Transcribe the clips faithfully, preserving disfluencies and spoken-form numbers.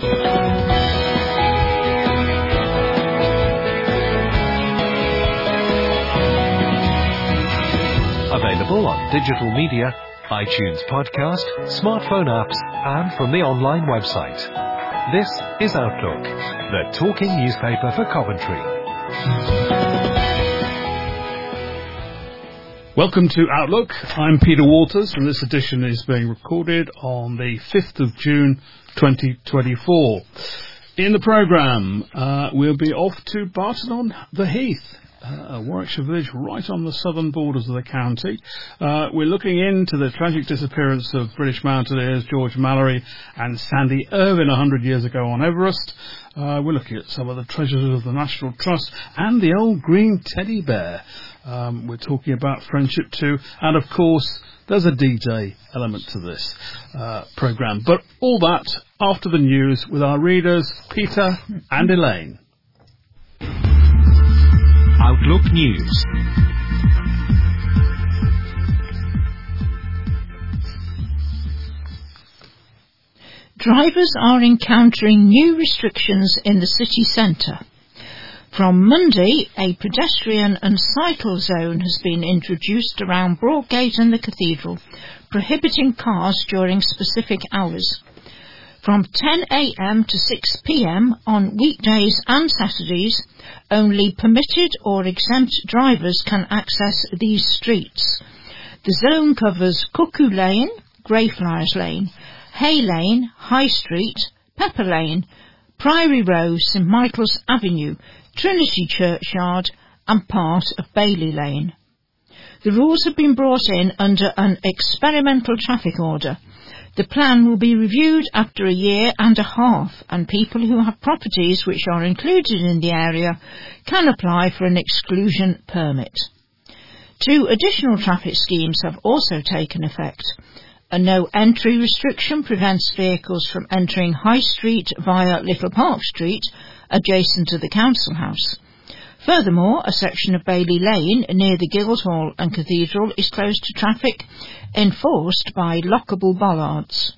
Available on digital media, iTunes podcast, smartphone apps, and from the online website. This is Outlook, the talking newspaper for Coventry. Welcome to Outlook. I'm Peter Walters, and this edition is being recorded on the fifth of June twenty twenty-four. In the programme, uh, we'll be off to Barton on the Heath, Uh, a Warwickshire village right on the southern borders of the county. Uh, we're looking into the tragic disappearance of British mountaineers George Mallory and Sandy Irwin a hundred years ago on Everest. Uh, we're looking at some of the treasures of the National Trust and the old green teddy bear. Um, we're talking about friendship too, and of course there's a D-Day element to this uh, programme. But all that after the news with our readers Peter and Elaine. Outlook News. Drivers are encountering new restrictions in the city centre. From Monday, a pedestrian and cycle zone has been introduced around Broadgate and the Cathedral, prohibiting cars during specific hours. From ten a m to six p m on weekdays and Saturdays, only permitted or exempt drivers can access these streets. The zone covers Cuckoo Lane, Greyfriars Lane, Hay Lane, High Street, Pepper Lane, Priory Row, St Michael's Avenue, Trinity Churchyard and part of Bailey Lane. The rules have been brought in under an experimental traffic order. The plan will be reviewed after a year and a half, and people who have properties which are included in the area can apply for an exclusion permit. Two additional traffic schemes have also taken effect. A no entry restriction prevents vehicles from entering High Street via Little Park Street, adjacent to the council house. Furthermore, a section of Bailey Lane near the Guildhall and Cathedral is closed to traffic, enforced by lockable bollards.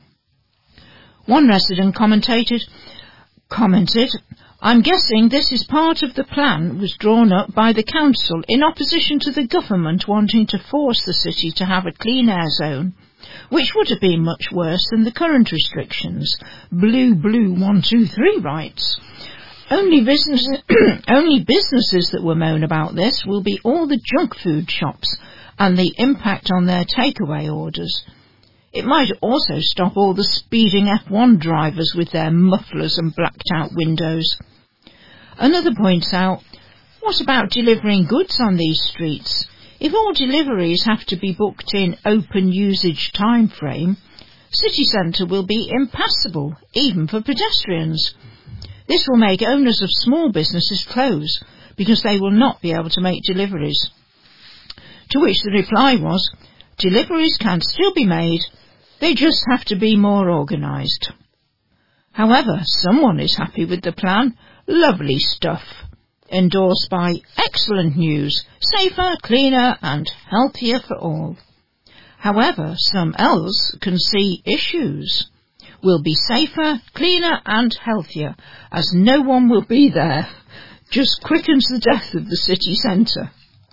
One resident commented, commented, I'm guessing this is part of the plan was drawn up by the council in opposition to the government wanting to force the city to have a clean air zone, which would have been much worse than the current restrictions. Blue, blue, one, two, three writes. Only businesses, only businesses that will moan about this will be all the junk food shops and the impact on their takeaway orders. It might also stop all the speeding F one drivers with their mufflers and blacked out windows. Another points out, what about delivering goods on these streets? If all deliveries have to be booked in open usage time frame, city centre will be impassable, even for pedestrians. This will make owners of small businesses close, because they will not be able to make deliveries. To which the reply was, deliveries can still be made, they just have to be more organised. However, someone is happy with the plan. Lovely stuff. Endorsed by Excellent News, safer, cleaner and healthier for all. However, some else can see issues. Will be safer, cleaner and healthier, as no one will be there. Just quickens the death of the city centre.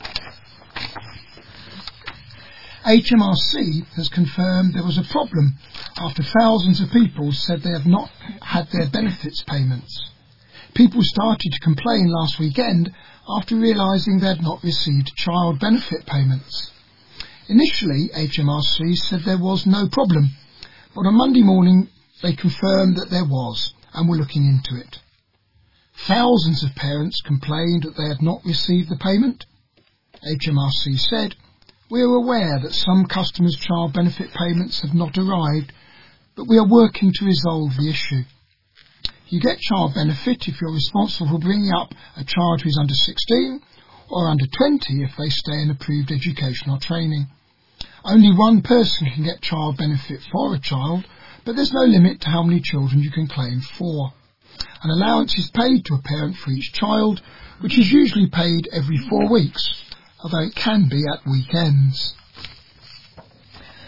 H M R C has confirmed there was a problem after thousands of people said they have not had their benefits payments. People started to complain last weekend after realising they had not received child benefit payments. Initially, H M R C said there was no problem, but on Monday morning they confirmed that there was, and were looking into it. Thousands of parents complained that they had not received the payment. H M R C said, we are aware that some customers' child benefit payments have not arrived, but we are working to resolve the issue. You get child benefit if you're responsible for bringing up a child who is under sixteen, or under twenty if they stay in approved education or training. Only one person can get child benefit for a child, but there's no limit to how many children you can claim for. An allowance is paid to a parent for each child, which is usually paid every four weeks, although it can be at weekends.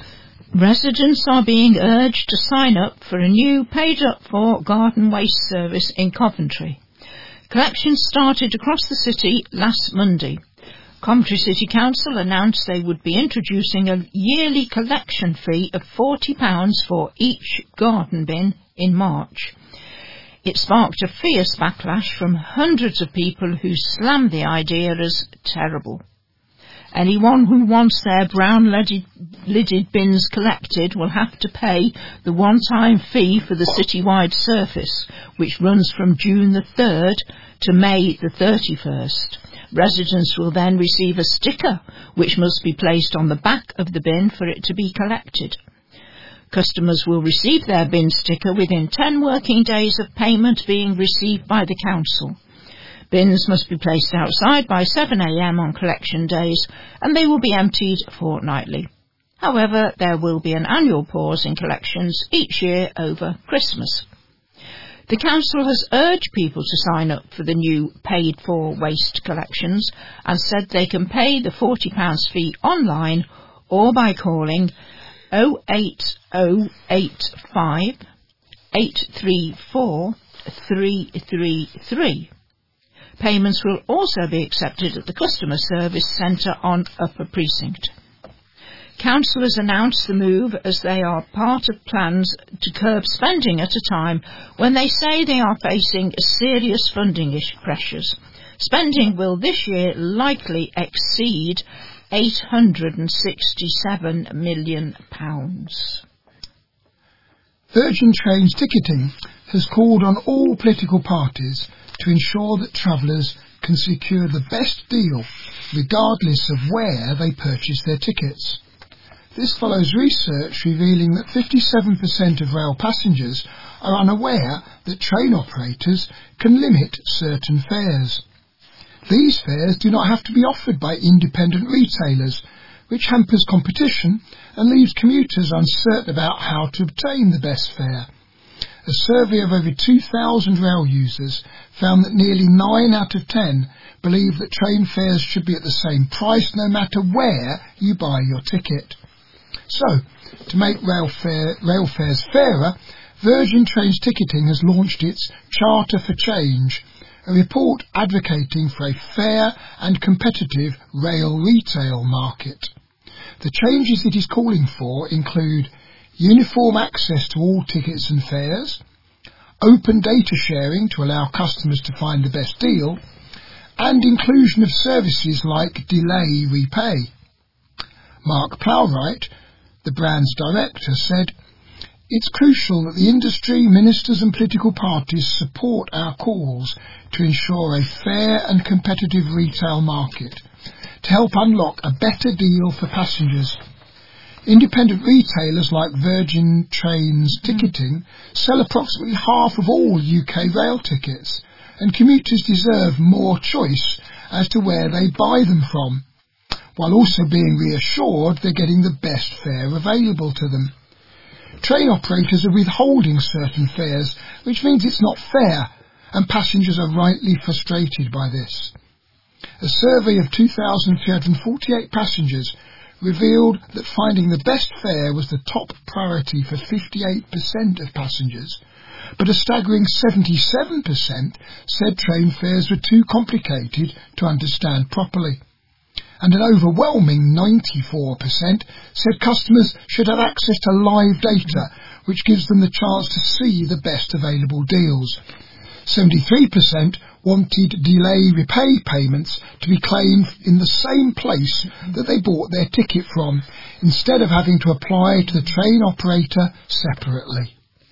Residents are being urged to sign up for a new paid-up-for garden waste service in Coventry. Collections started across the city last Monday. Coventry City Council announced they would be introducing a yearly collection fee of forty pounds for each garden bin in March. It sparked a fierce backlash from hundreds of people who slammed the idea as terrible. Anyone who wants their brown-lidded bins collected will have to pay the one-time fee for the citywide service, which runs from June the third to May the thirty-first. Residents will then receive a sticker, which must be placed on the back of the bin for it to be collected. Customers will receive their bin sticker within ten working days of payment being received by the council. Bins must be placed outside by seven a m on collection days, and they will be emptied fortnightly. However, there will be an annual pause in collections each year over Christmas. The council has urged people to sign up for the new paid-for waste collections and said they can pay the forty pounds fee online or by calling oh eight oh eight five, eight three four, three three three. Payments will also be accepted at the Customer Service Centre on Upper Precinct. Councillors announced the move as they are part of plans to curb spending at a time when they say they are facing serious funding pressures. Spending will this year likely exceed eight hundred sixty-seven million pounds. Virgin Trains Ticketing has called on all political parties to ensure that travellers can secure the best deal regardless of where they purchase their tickets. This follows research revealing that fifty-seven percent of rail passengers are unaware that train operators can limit certain fares. These fares do not have to be offered by independent retailers, which hampers competition and leaves commuters uncertain about how to obtain the best fare. A survey of over two thousand rail users found that nearly nine out of ten believe that train fares should be at the same price no matter where you buy your ticket. So, to make rail, fare, rail fares fairer, Virgin Trains Ticketing has launched its Charter for Change, a report advocating for a fair and competitive rail retail market. The changes it is calling for include uniform access to all tickets and fares, open data sharing to allow customers to find the best deal, and inclusion of services like delay repay. Mark Plowright, the brand's director, said, "It's crucial that the industry, ministers and political parties support our calls to ensure a fair and competitive retail market, to help unlock a better deal for passengers. Independent retailers like Virgin Trains Ticketing sell approximately half of all U K rail tickets, and commuters deserve more choice as to where they buy them from, while also being reassured they're getting the best fare available to them. Train operators are withholding certain fares, which means it's not fair, and passengers are rightly frustrated by this." A survey of two thousand three hundred forty-eight passengers revealed that finding the best fare was the top priority for fifty-eight percent of passengers, but a staggering seventy-seven percent said train fares were too complicated to understand properly. And an overwhelming ninety-four percent said customers should have access to live data, which gives them the chance to see the best available deals. seventy-three percent wanted delay repay payments to be claimed in the same place that they bought their ticket from, instead of having to apply to the train operator separately.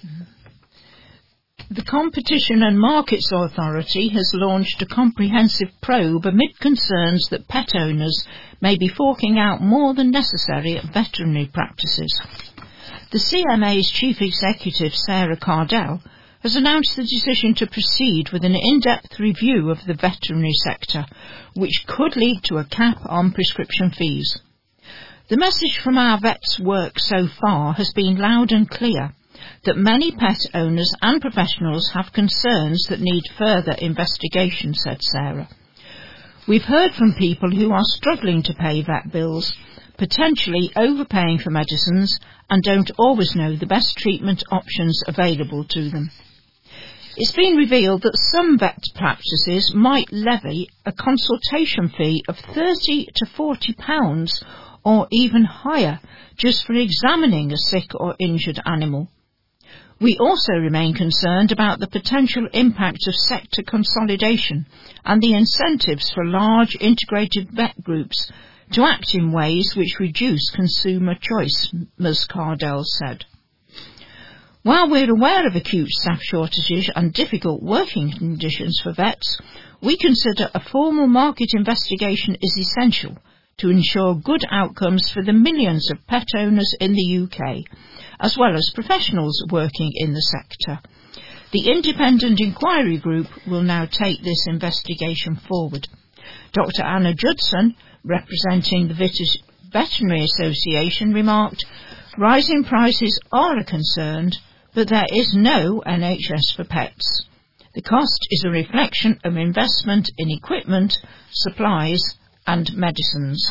The Competition and Markets Authority has launched a comprehensive probe amid concerns that pet owners may be forking out more than necessary at veterinary practices. The C M A's Chief Executive, Sarah Cardell, has announced the decision to proceed with an in-depth review of the veterinary sector, which could lead to a cap on prescription fees. The message from our vets' work so far has been loud and clear that many pet owners and professionals have concerns that need further investigation, said Sarah. We've heard from people who are struggling to pay vet bills, potentially overpaying for medicines, and don't always know the best treatment options available to them. It's been revealed that some vet practices might levy a consultation fee of thirty to forty pounds or even higher just for examining a sick or injured animal. We also remain concerned about the potential impact of sector consolidation and the incentives for large integrated vet groups to act in ways which reduce consumer choice, Ms Cardell said. While we're aware of acute staff shortages and difficult working conditions for vets, we consider a formal market investigation is essential to ensure good outcomes for the millions of pet owners in the U K, as well as professionals working in the sector. The Independent Inquiry Group will now take this investigation forward. Doctor Anna Judson, representing the Veterinary Association, remarked, "Rising prices are a concern, but there is no N H S for pets. The cost is a reflection of investment in equipment, supplies and medicines."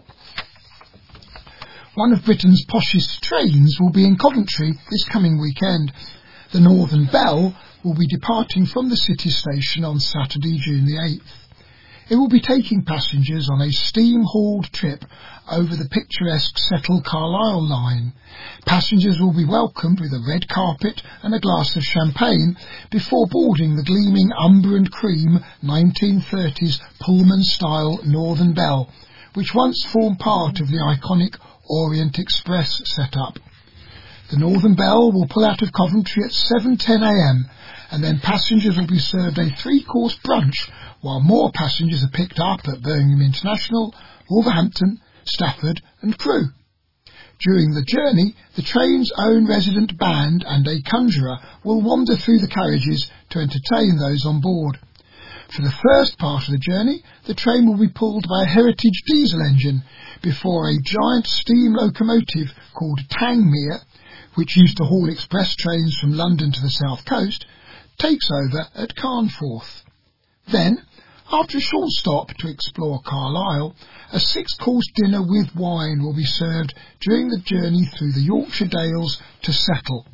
One of Britain's poshest trains will be in Coventry this coming weekend. The Northern Belle will be departing from the City station on Saturday, June the eighth. It will be taking passengers on a steam-hauled trip over the picturesque Settle Carlisle line. Passengers will be welcomed with a red carpet and a glass of champagne before boarding the gleaming umber and cream nineteen thirties Pullman-style Northern Belle, which once formed part of the iconic Orient Express setup. The Northern Belle will pull out of Coventry at seven ten a m and then passengers will be served a three-course brunch while more passengers are picked up at Birmingham International, Wolverhampton, Stafford and Crewe. During the journey, the train's own resident band and a conjurer will wander through the carriages to entertain those on board. For the first part of the journey, the train will be pulled by a heritage diesel engine before a giant steam locomotive called Tangmere, which used to haul express trains from London to the south coast, takes over at Carnforth. Then, after a short stop to explore Carlisle, a six-course dinner with wine will be served during the journey through the Yorkshire Dales to Settle.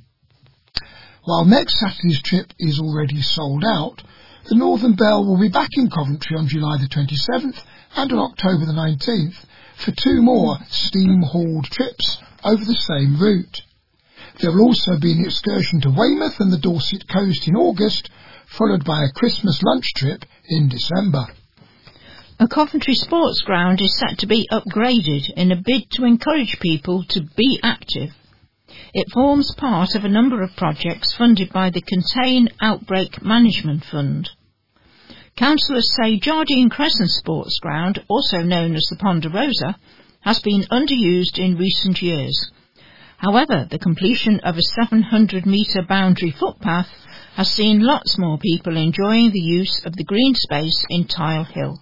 While next Saturday's trip is already sold out, the Northern Belle will be back in Coventry on July the twenty-seventh and on October the nineteenth for two more steam-hauled trips over the same route. There will also be an excursion to Weymouth and the Dorset coast in August, followed by a Christmas lunch trip in December. A Coventry sports ground is set to be upgraded in a bid to encourage people to be active. It forms part of a number of projects funded by the Contain Outbreak Management Fund. Councillors say Jardine Crescent Sports Ground, also known as the Ponderosa, has been underused in recent years. However, the completion of a seven hundred metre boundary footpath has seen lots more people enjoying the use of the green space in Tile Hill.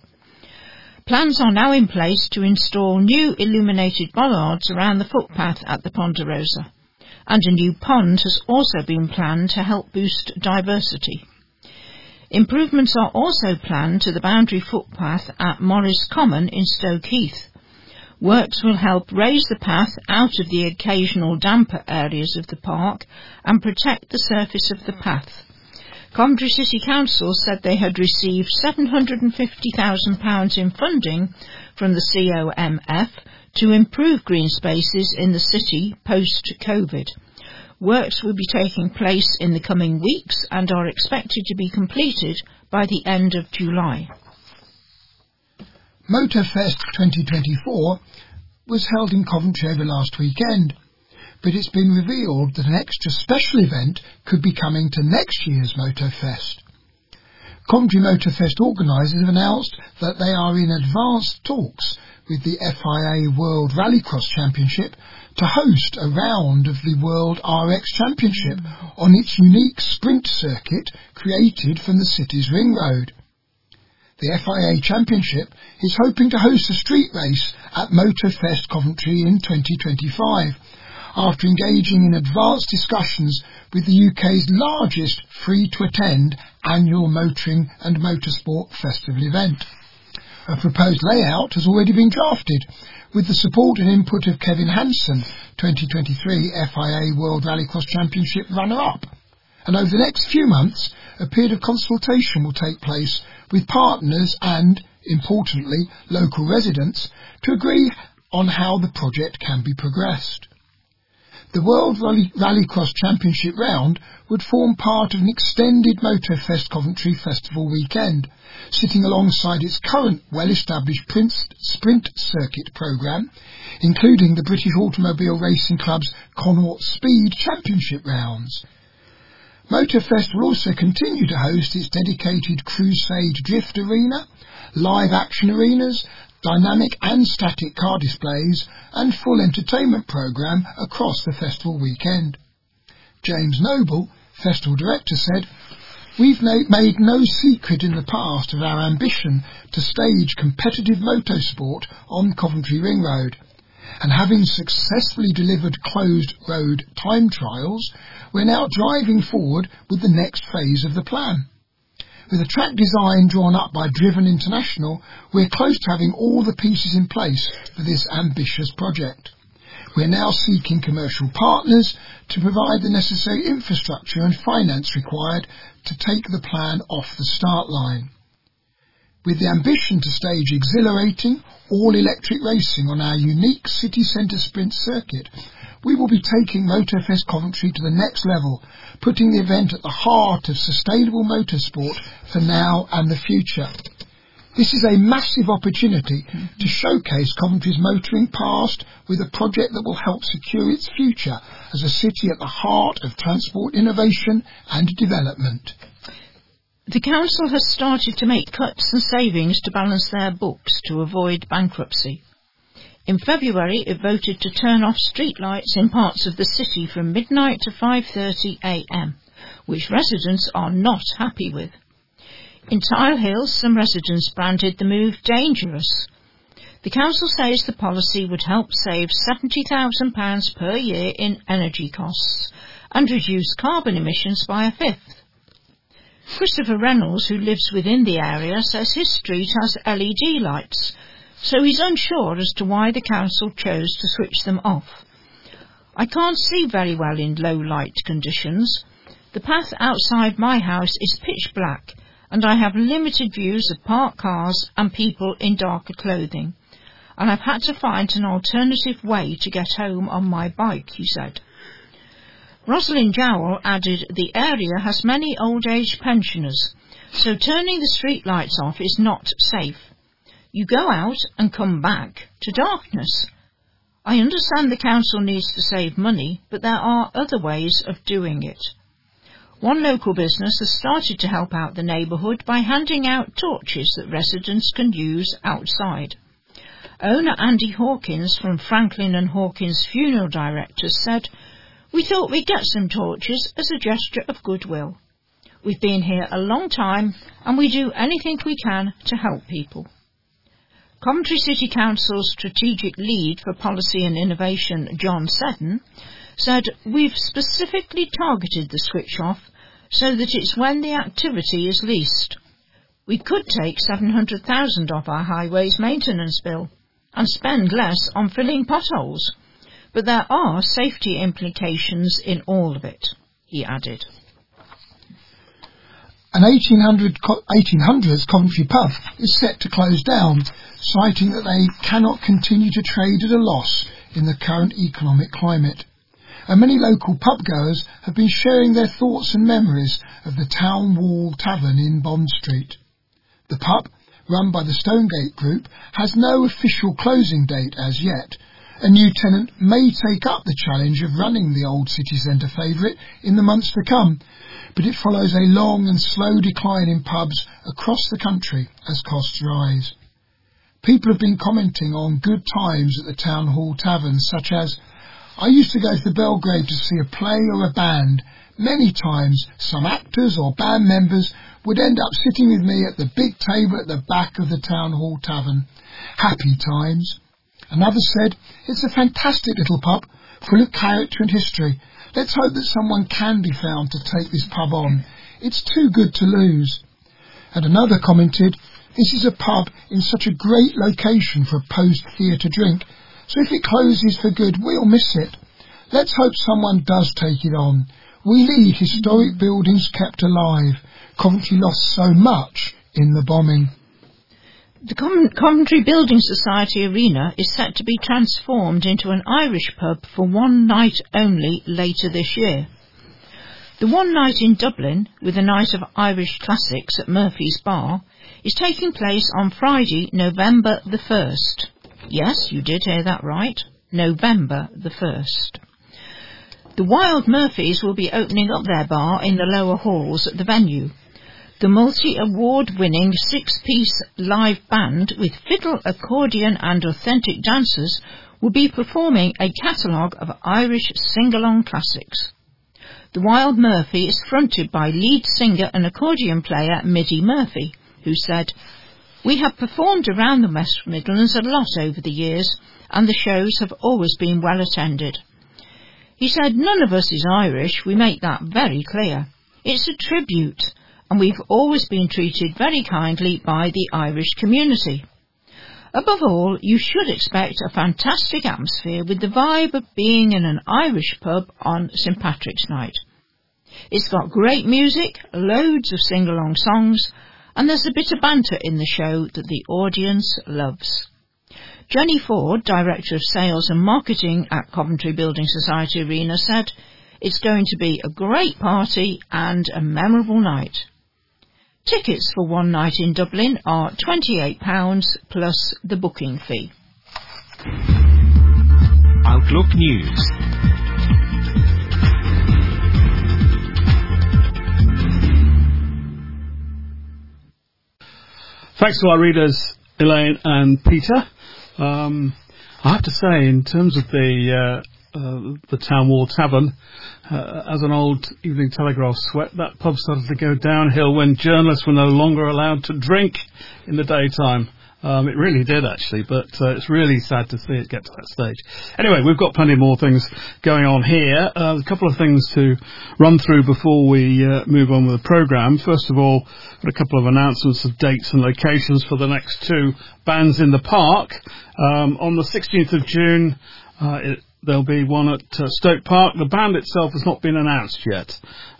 Plans are now in place to install new illuminated bollards around the footpath at the Ponderosa, and a new pond has also been planned to help boost diversity. Improvements are also planned to the boundary footpath at Morris Common in Stoke Heath. Works will help raise the path out of the occasional damper areas of the park and protect the surface of the path. Coventry City Council said they had received seven hundred fifty thousand pounds in funding from the C O M F to improve green spaces in the city post-COVID. Works will be taking place in the coming weeks and are expected to be completed by the end of July. Motorfest twenty twenty-four was held in Coventry over last weekend, but it's been revealed that an extra special event could be coming to next year's Motorfest. Coventry Motorfest organisers have announced that they are in advanced talks with the F I A World Rallycross Championship to host a round of the World R X Championship on its unique sprint circuit created from the city's ring road. The F I A Championship is hoping to host a street race at Motorfest Coventry in twenty twenty-five, after engaging in advanced discussions with the U K's largest free-to-attend annual motoring and motorsport festival event. A proposed layout has already been drafted, with the support and input of Kevin Hansen, twenty twenty-three F I A World Rallycross Championship runner-up. And over the next few months, a period of consultation will take place with partners and, importantly, local residents to agree on how the project can be progressed. The World Rally, Rallycross Championship round would form part of an extended Motorfest Coventry Festival weekend, sitting alongside its current well-established sprint circuit programme, including the British Automobile Racing Club's Connaught Speed Championship rounds. Motorfest will also continue to host its dedicated Crusade Drift Arena, live action arenas, dynamic and static car displays and full entertainment programme across the festival weekend. James Noble, festival director, said, "We've made no secret in the past of our ambition to stage competitive motorsport on Coventry Ring Road, and having successfully delivered closed road time trials, we're now driving forward with the next phase of the plan. With a track design drawn up by Driven International, we're close to having all the pieces in place for this ambitious project. We're now seeking commercial partners to provide the necessary infrastructure and finance required to take the plan off the start line. With the ambition to stage exhilarating, all-electric racing on our unique city centre sprint circuit, we will be taking Motorfest Coventry to the next level, putting the event at the heart of sustainable motorsport for now and the future. This is a massive opportunity to showcase Coventry's motoring past with a project that will help secure its future as a city at the heart of transport innovation and development." The council has started to make cuts and savings to balance their books to avoid bankruptcy. In February, it voted to turn off streetlights in parts of the city from midnight to five thirty a m, which residents are not happy with. In Tile Hill, some residents branded the move dangerous. The council says the policy would help save seventy thousand pounds per year in energy costs and reduce carbon emissions by a fifth. Christopher Reynolds, who lives within the area, says his street has L E D lights, so he's unsure as to why the council chose to switch them off. "I can't see very well in low light conditions. The path outside my house is pitch black, and I have limited views of parked cars and people in darker clothing, and I've had to find an alternative way to get home on my bike," he said. Rosalind Jowell added the area has many old-age pensioners, so turning the street lights off is not safe. You go out and come back to darkness. I understand the council needs to save money, but there are other ways of doing it. One local business has started to help out the neighbourhood by handing out torches that residents can use outside. Owner Andy Hawkins from Franklin and Hawkins Funeral Directors said, "We thought we'd get some torches as a gesture of goodwill. We've been here a long time and we do anything we can to help people." Coventry City Council's strategic lead for policy and innovation, John Seddon, said, "We've specifically targeted the switch off so that it's when the activity is least. We could take seven hundred thousand off our highways maintenance bill and spend less on filling potholes. But there are safety implications in all of it," he added. An eighteen hundreds Coventry pub is set to close down, citing that they cannot continue to trade at a loss in the current economic climate. And many local pubgoers have been sharing their thoughts and memories of the Town Wall Tavern in Bond Street. The pub, run by the Stonegate Group, has no official closing date as yet. A new tenant may take up the challenge of running the old city centre favourite in the months to come, but it follows a long and slow decline in pubs across the country as costs rise. People have been commenting on good times at the Town Hall Tavern, such as, "I used to go to the Belgrave to see a play or a band. Many times some actors or band members would end up sitting with me at the big table at the back of the Town Hall Tavern. Happy times." Another said, "It's a fantastic little pub, full of character and history. Let's hope that someone can be found to take this pub on. It's too good to lose." And another commented, This is a pub in such a great location for a post-theatre drink, so if it closes for good, we'll miss it. Let's hope someone does take it on. We need historic buildings kept alive. Coventry lost so much in the bombing. The Coventry Building Society Arena is set to be transformed into an Irish pub for one night only later this year. The one night in Dublin, with a night of Irish classics at Murphy's Bar, is taking place on Friday, November the first. Yes, you did hear that right. November the first. The Wild Murphys will be opening up their bar in the lower halls at the venue. The multi-award-winning six-piece live band with fiddle, accordion and authentic dancers will be performing a catalogue of Irish sing-along classics. The Wild Murphy is fronted by lead singer and accordion player Middy Murphy, who said, "We have performed around the West Midlands a lot over the years, and the shows have always been well attended." He said, "None of us is Irish, we make that very clear. It's a tribute, and we've always been treated very kindly by the Irish community. Above all, you should expect a fantastic atmosphere with the vibe of being in an Irish pub on Saint Patrick's night. It's got great music, loads of sing-along songs, and there's a bit of banter in the show that the audience loves." Jenny Ford, Director of Sales and Marketing at Coventry Building Society Arena, said, "It's going to be a great party and a memorable night." Tickets for one night in Dublin are twenty-eight pounds plus the booking fee. Outlook News. Thanks to our readers, Elaine and Peter. Um, I have to say, in terms of the uh, uh, the Town Wall Tavern, uh, as an old Evening Telegraph sweat, that pub started to go downhill when journalists were no longer allowed to drink in the daytime. Um, it really did, actually, but uh, it's really sad to see it get to that stage. Anyway, we've got plenty more things going on here. Uh, a couple of things to run through before we uh, move on with the programme. First of all, got a couple of announcements of dates and locations for the next two bands in the park. Um, on the sixteenth of June, uh, it, there'll be one at uh, Stoke Park. The band itself has not been announced yet.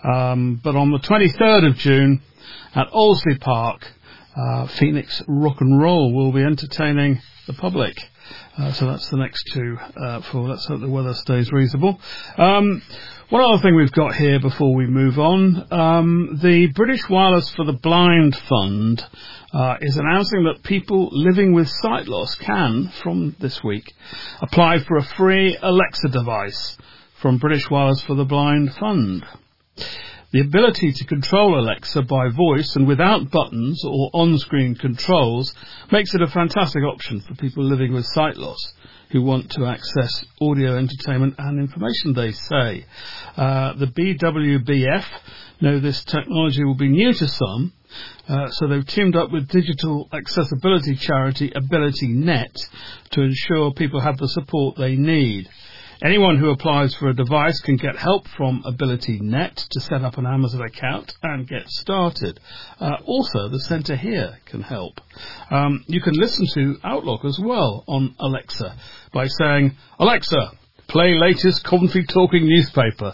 Um, but on the twenty-third of June at Olsley Park, Uh, Phoenix Rock and Roll will be entertaining the public. Uh, so that's the next two uh, for, let's hope the weather stays reasonable. Um, one other thing we've got here before we move on. Um, the British Wireless for the Blind Fund uh, is announcing that people living with sight loss can, from this week, apply for a free Alexa device from British Wireless for the Blind Fund. The ability to control Alexa by voice and without buttons or on-screen controls makes it a fantastic option for people living with sight loss who want to access audio entertainment and information, they say. Uh, the B W B F know this technology will be new to some, uh, so they've teamed up with digital accessibility charity AbilityNet to ensure people have the support they need. Anyone who applies for a device can get help from AbilityNet to set up an Amazon account and get started. Uh, also, the centre here can help. Um, you can listen to Outlook as well on Alexa by saying, "Alexa, play latest Coventry Talking newspaper."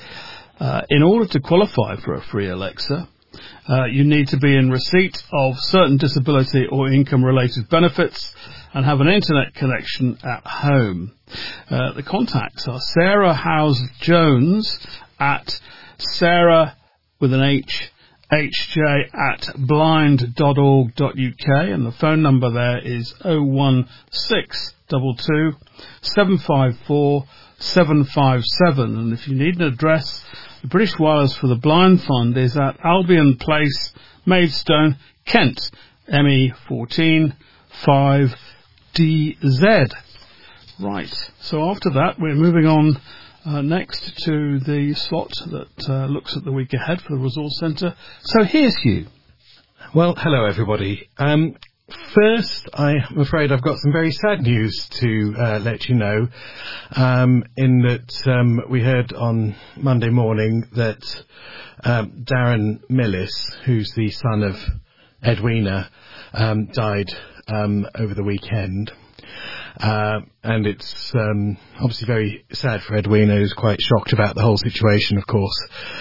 Uh, in order to qualify for a free Alexa, uh, you need to be in receipt of certain disability or income-related benefits and have an internet connection at home. Uh, the contacts are Sarah Howes-Jones at Sarah with an H, H J at blind dot org dot U K, and the phone number there is oh one six two two, seven five four, seven five seven. And if you need an address, the British Wireless for the Blind Fund is at Albion Place, Maidstone, Kent, M E fourteen five D Z. Right, so after that we're moving on uh, next to the slot that uh, looks at the week ahead for the Resource Centre. So here's Hugh. Well, hello everybody. Um, first, I'm afraid I've got some very sad news to uh, let you know, um, in that um, we heard on Monday morning that um, Darren Millis, who's the son of Edwina, um, died um, over the weekend. Uh, and it's um, obviously very sad for Edwina, who's quite shocked about the whole situation, of course.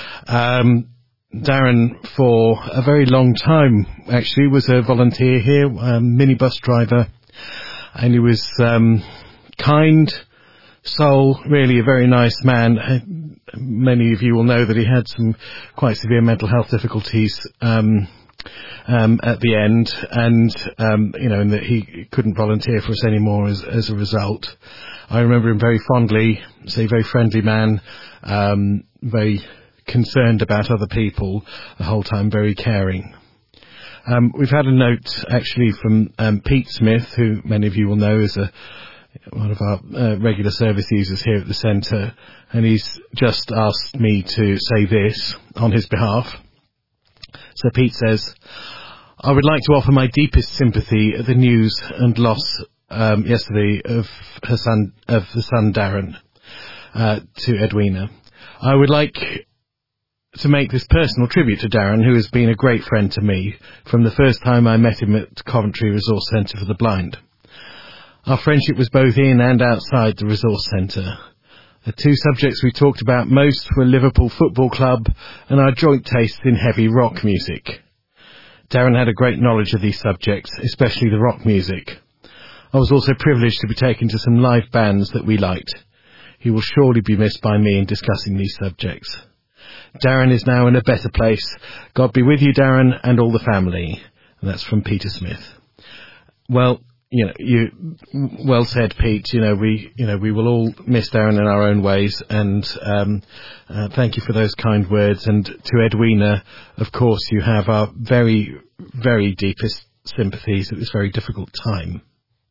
Um, Darren, for a very long time, actually, was a volunteer here, a minibus driver, and he was um, kind soul, really a very nice man. Many of you will know that he had some quite severe mental health difficulties um, um, at the end, and um, you know, and that he couldn't volunteer for us anymore as, as a result. I remember him very fondly. He's a very friendly man, um, very concerned about other people the whole time, very caring. Um, we've had a note actually from um, Pete Smith, who many of you will know is a one of our uh, regular service users here at the centre, and he's just asked me to say this on his behalf. So Pete says, I would like to offer my deepest sympathy at the news and loss um, yesterday of her son, of the son Darren, uh, to Edwina. I would like to make this personal tribute to Darren, who has been a great friend to me from the first time I met him at Coventry Resource Centre for the Blind. Our friendship was both in and outside the resource centre. The two subjects we talked about most were Liverpool Football Club and our joint tastes in heavy rock music. Darren had a great knowledge of these subjects, especially the rock music. I was also privileged to be taken to some live bands that we liked. He will surely be missed by me in discussing these subjects. Darren is now in a better place. God be with you, Darren, and all the family. And that's from Peter Smith. Well, You know, you well said, Pete. You know, we, you know, we will all miss Darren in our own ways, and um, uh, thank you for those kind words. And to Edwina, of course, you have our very, very deepest sympathies at this very difficult time.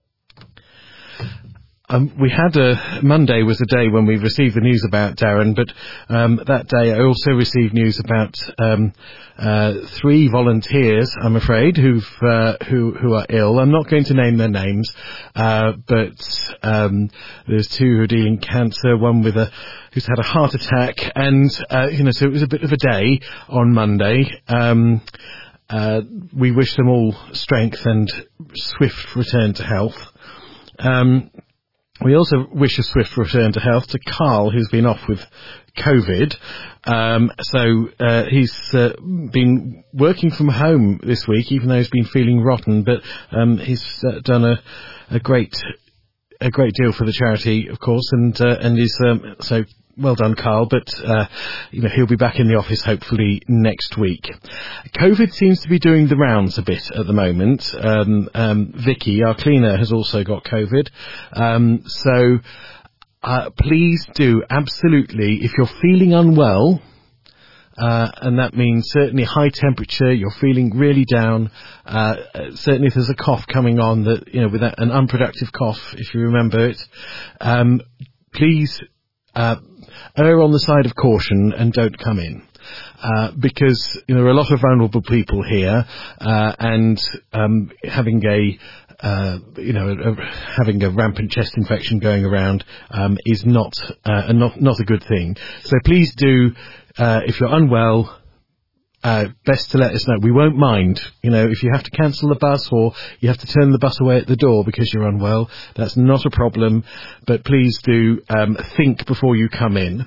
Um, we had a Monday was a day when we received the news about Darren, but um, that day I also received news about um, uh, three volunteers, I'm afraid, who've uh, who who are ill. I'm not going to name their names, uh, but um, there's two who are dealing cancer, one with a who's had a heart attack, and uh, you know, so it was a bit of a day on Monday. Um, uh, we wish them all strength and swift return to health. Um, We also wish a swift return to health to Carl, who's been off with COVID. Um, so uh, he's uh, been working from home this week, even though he's been feeling rotten. But um, he's uh, done a, a great a great deal for the charity, of course, and uh, and is um, so. Well done, Carl, but uh, you know, he'll be back in the office hopefully next week. COVID seems to be doing the rounds a bit at the moment. Um, um, Vicky, our cleaner, has also got COVID. Um, so uh, please do, absolutely, if you're feeling unwell, uh, and that means certainly high temperature, you're feeling really down, uh, certainly if there's a cough coming on, that, you know, with that, an unproductive cough, if you remember it, um, please uh, err on the side of caution and don't come in. Uh, because, you know, there are a lot of vulnerable people here, uh, and um, having a, uh, you know, a, having a rampant chest infection going around um, is not, uh, not not a good thing. So please do, uh, if you're unwell, uh, best to let us know. We won't mind, you know, if you have to cancel the bus or you have to turn the bus away at the door because you're unwell. That's not a problem. But please do um, think before you come in.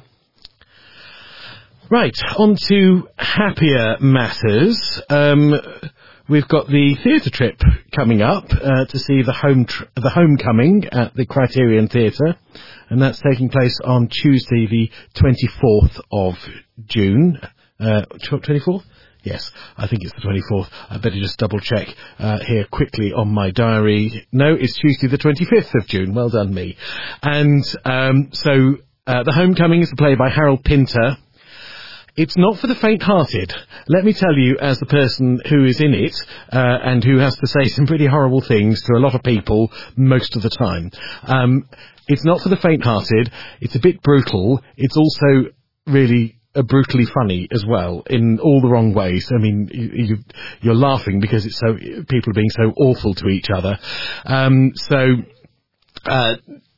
Right, on to happier matters. Um, we've got the theatre trip coming up uh, to see the home tr- the homecoming at the Criterion Theatre, and that's taking place on Tuesday, the twenty-fourth of June. Uh, twenty-fourth? Yes, I think it's the twenty-fourth. I better just double check uh, here quickly on my diary. No, it's Tuesday, the twenty-fifth of June. Well done, me. And um, so uh, the homecoming is a play by Harold Pinter. It's not for the faint-hearted. Let me tell you, as the person who is in it, uh, and who has to say some pretty horrible things to a lot of people most of the time. Um, it's not for the faint-hearted. It's a bit brutal. It's also really uh, brutally funny as well, in all the wrong ways. I mean, you, you, you're laughing because it's so people are being so awful to each other. Um, so. Uh,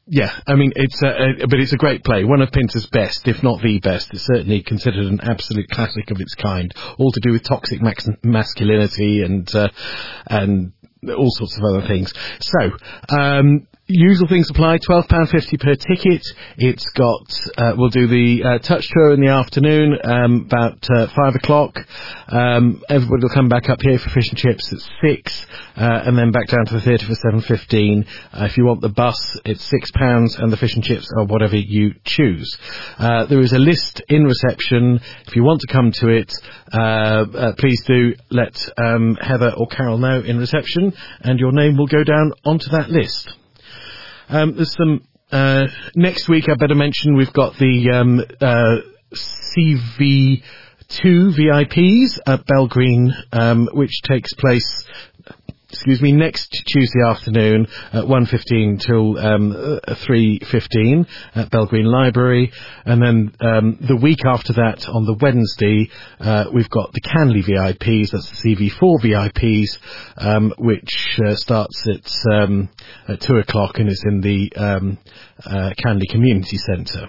yeah, I mean, it's a, a, but it's a great play. One of Pinter's best, if not the best. It's certainly considered an absolute classic of its kind. All to do with toxic max- masculinity and uh, and all sorts of other things. So, um, usual things apply. twelve pounds fifty per ticket. It's got, uh, we'll do the uh, touch tour in the afternoon, um, about uh, five o'clock. Um, everybody will come back up here for fish and chips at six, uh, and then back down to the theatre for seven fifteen. Uh, if you want the bus, it's six pounds, and the fish and chips are whatever you choose. Uh, there is a list in reception. If you want to come to it, uh, uh, please do let um, Heather or Carol know in reception, and your name will go down onto that list. Um, there's some, uh, next week I better mention we've got the, um, uh, C V two V I Ps at Belgreen, um, which takes place, excuse me, next Tuesday afternoon at one fifteen till um, three fifteen at Belgreen Library. And then um, the week after that, on the Wednesday, uh, we've got the Canley V I Ps, that's the C V four V I Ps, um, which uh, starts at, um, at two o'clock and is in the um, uh, Canley Community Centre.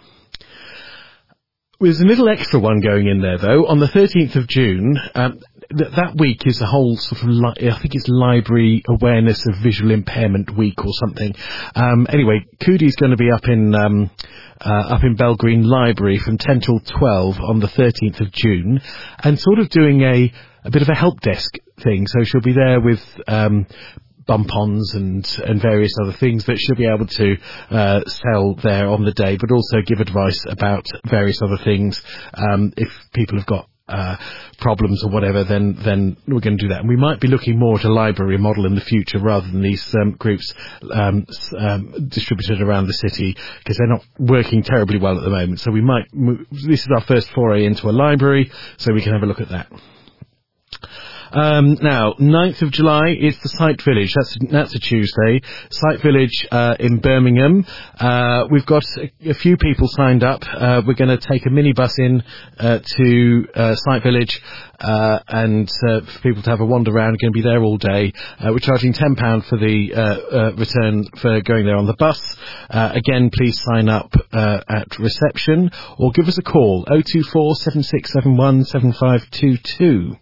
There's a little extra one going in there, though. On the thirteenth of June, um, th- that week is a whole sort of, li- I think it's Library Awareness of Visual Impairment Week or something. Um, anyway, Coodie's going to be up in um, uh, up in Belgreen Library from ten till twelve on the thirteenth of June, and sort of doing a, a bit of a help desk thing. So she'll be there with Um, bump-ons and, and various other things that she'll be able to uh, sell there on the day, but also give advice about various other things. Um, if people have got uh, problems or whatever, then then we're going to do that. And we might be looking more at a library model in the future rather than these um, groups um, um, distributed around the city, because they're not working terribly well at the moment. So we might move, this is our first foray into a library, so we can have a look at that. Um, now, ninth of July is the Sight Village. That's that's a Tuesday. Sight Village uh, in Birmingham. Uh, we've got a, a few people signed up. Uh, we're going to take a minibus in uh, to uh, Sight Village uh, and uh, for people to have a wander around. We're going to be there all day. Uh, we're charging ten pounds for the uh, uh, return for going there on the bus. Uh, again, please sign up uh, at reception or give us a call, oh two four, seven six seven one, seven five two two.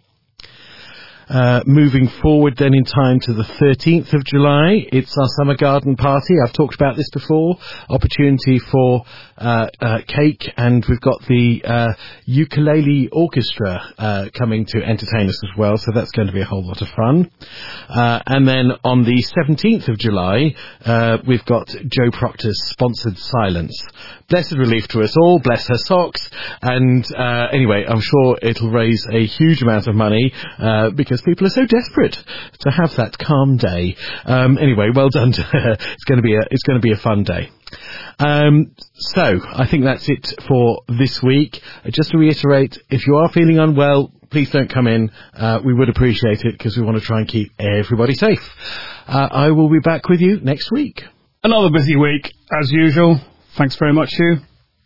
Uh, moving forward then in time to the thirteenth of July, it's our summer garden party. I've talked about this before. Opportunity for uh, uh, cake, and we've got the uh, ukulele orchestra uh, coming to entertain us as well, so that's going to be a whole lot of fun. Uh, and then on the seventeenth of July, uh, we've got Joe Proctor's sponsored Silence. Blessed relief to us all, bless her socks, and uh, anyway, I'm sure it'll raise a huge amount of money uh, because people are so desperate to have that calm day. Um, anyway, well done to her. It's going to be a it's going to be a fun day. Um, so I think that's it for this week. Uh, just to reiterate, if you are feeling unwell, please don't come in. Uh, we would appreciate it because we want to try and keep everybody safe. Uh, I will be back with you next week. Another busy week, as usual. Thanks very much, Hugh.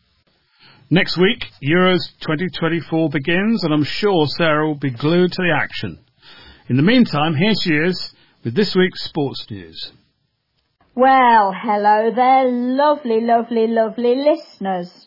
Next week, Euros twenty twenty-four begins, and I'm sure Sarah will be glued to the action. In the meantime, here she is with this week's sports news. Well, hello there, lovely, lovely, lovely listeners.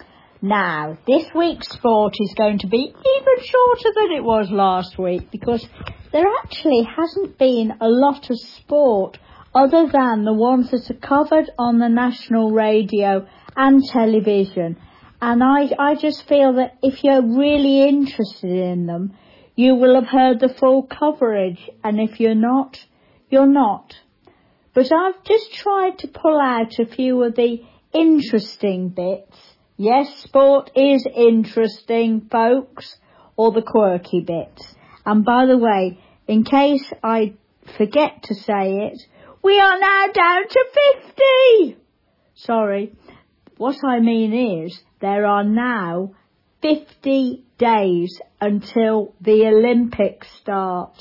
Now, this week's sport is going to be even shorter than it was last week, because there actually hasn't been a lot of sport other than the ones that are covered on the national radio and television. And I, I just feel that if you're really interested in them, you will have heard the full coverage. And if you're not, you're not. But I've just tried to pull out a few of the interesting bits. Yes, sport is interesting, folks, or the quirky bits. And by the way, in case I forget to say it, we are now down to fifty! Sorry. What I mean is, there are now fifty days until the Olympics start.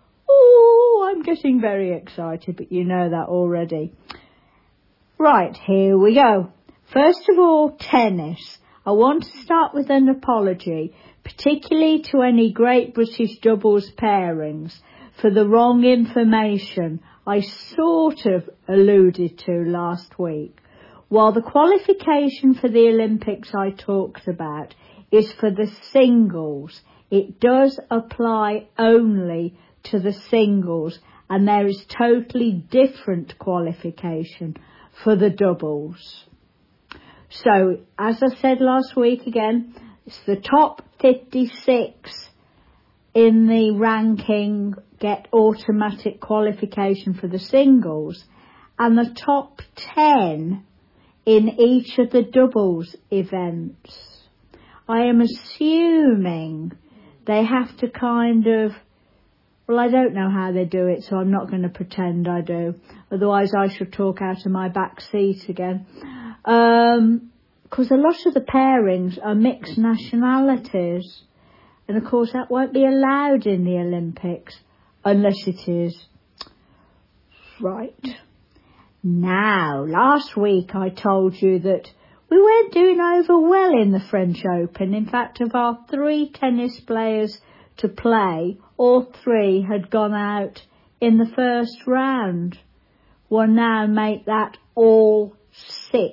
Oh, I'm getting very excited, but you know that already. Right, here we go. First of all, tennis. I want to start with an apology, particularly to any Great British doubles pairings, for the wrong information I sort of alluded to last week. while the qualification for the Olympics I talked about is for the singles, it does apply only to the singles, and there is totally different qualification for the doubles. So, as I said last week again, it's the top fifty-six in the ranking get automatic qualification for the singles, and the top ten in each of the doubles events. I am assuming they have to kind of, well, I don't know how they do it, so I'm not going to pretend I do. Otherwise, I should talk out of my back seat again. Um, because a lot of the pairings are mixed nationalities. And, of course, that won't be allowed in the Olympics, unless it is. Right. Now, last week I told you that we weren't doing over well in the French Open. In fact, of our three tennis players to play, all three had gone out in the first round. We'll now make that all six.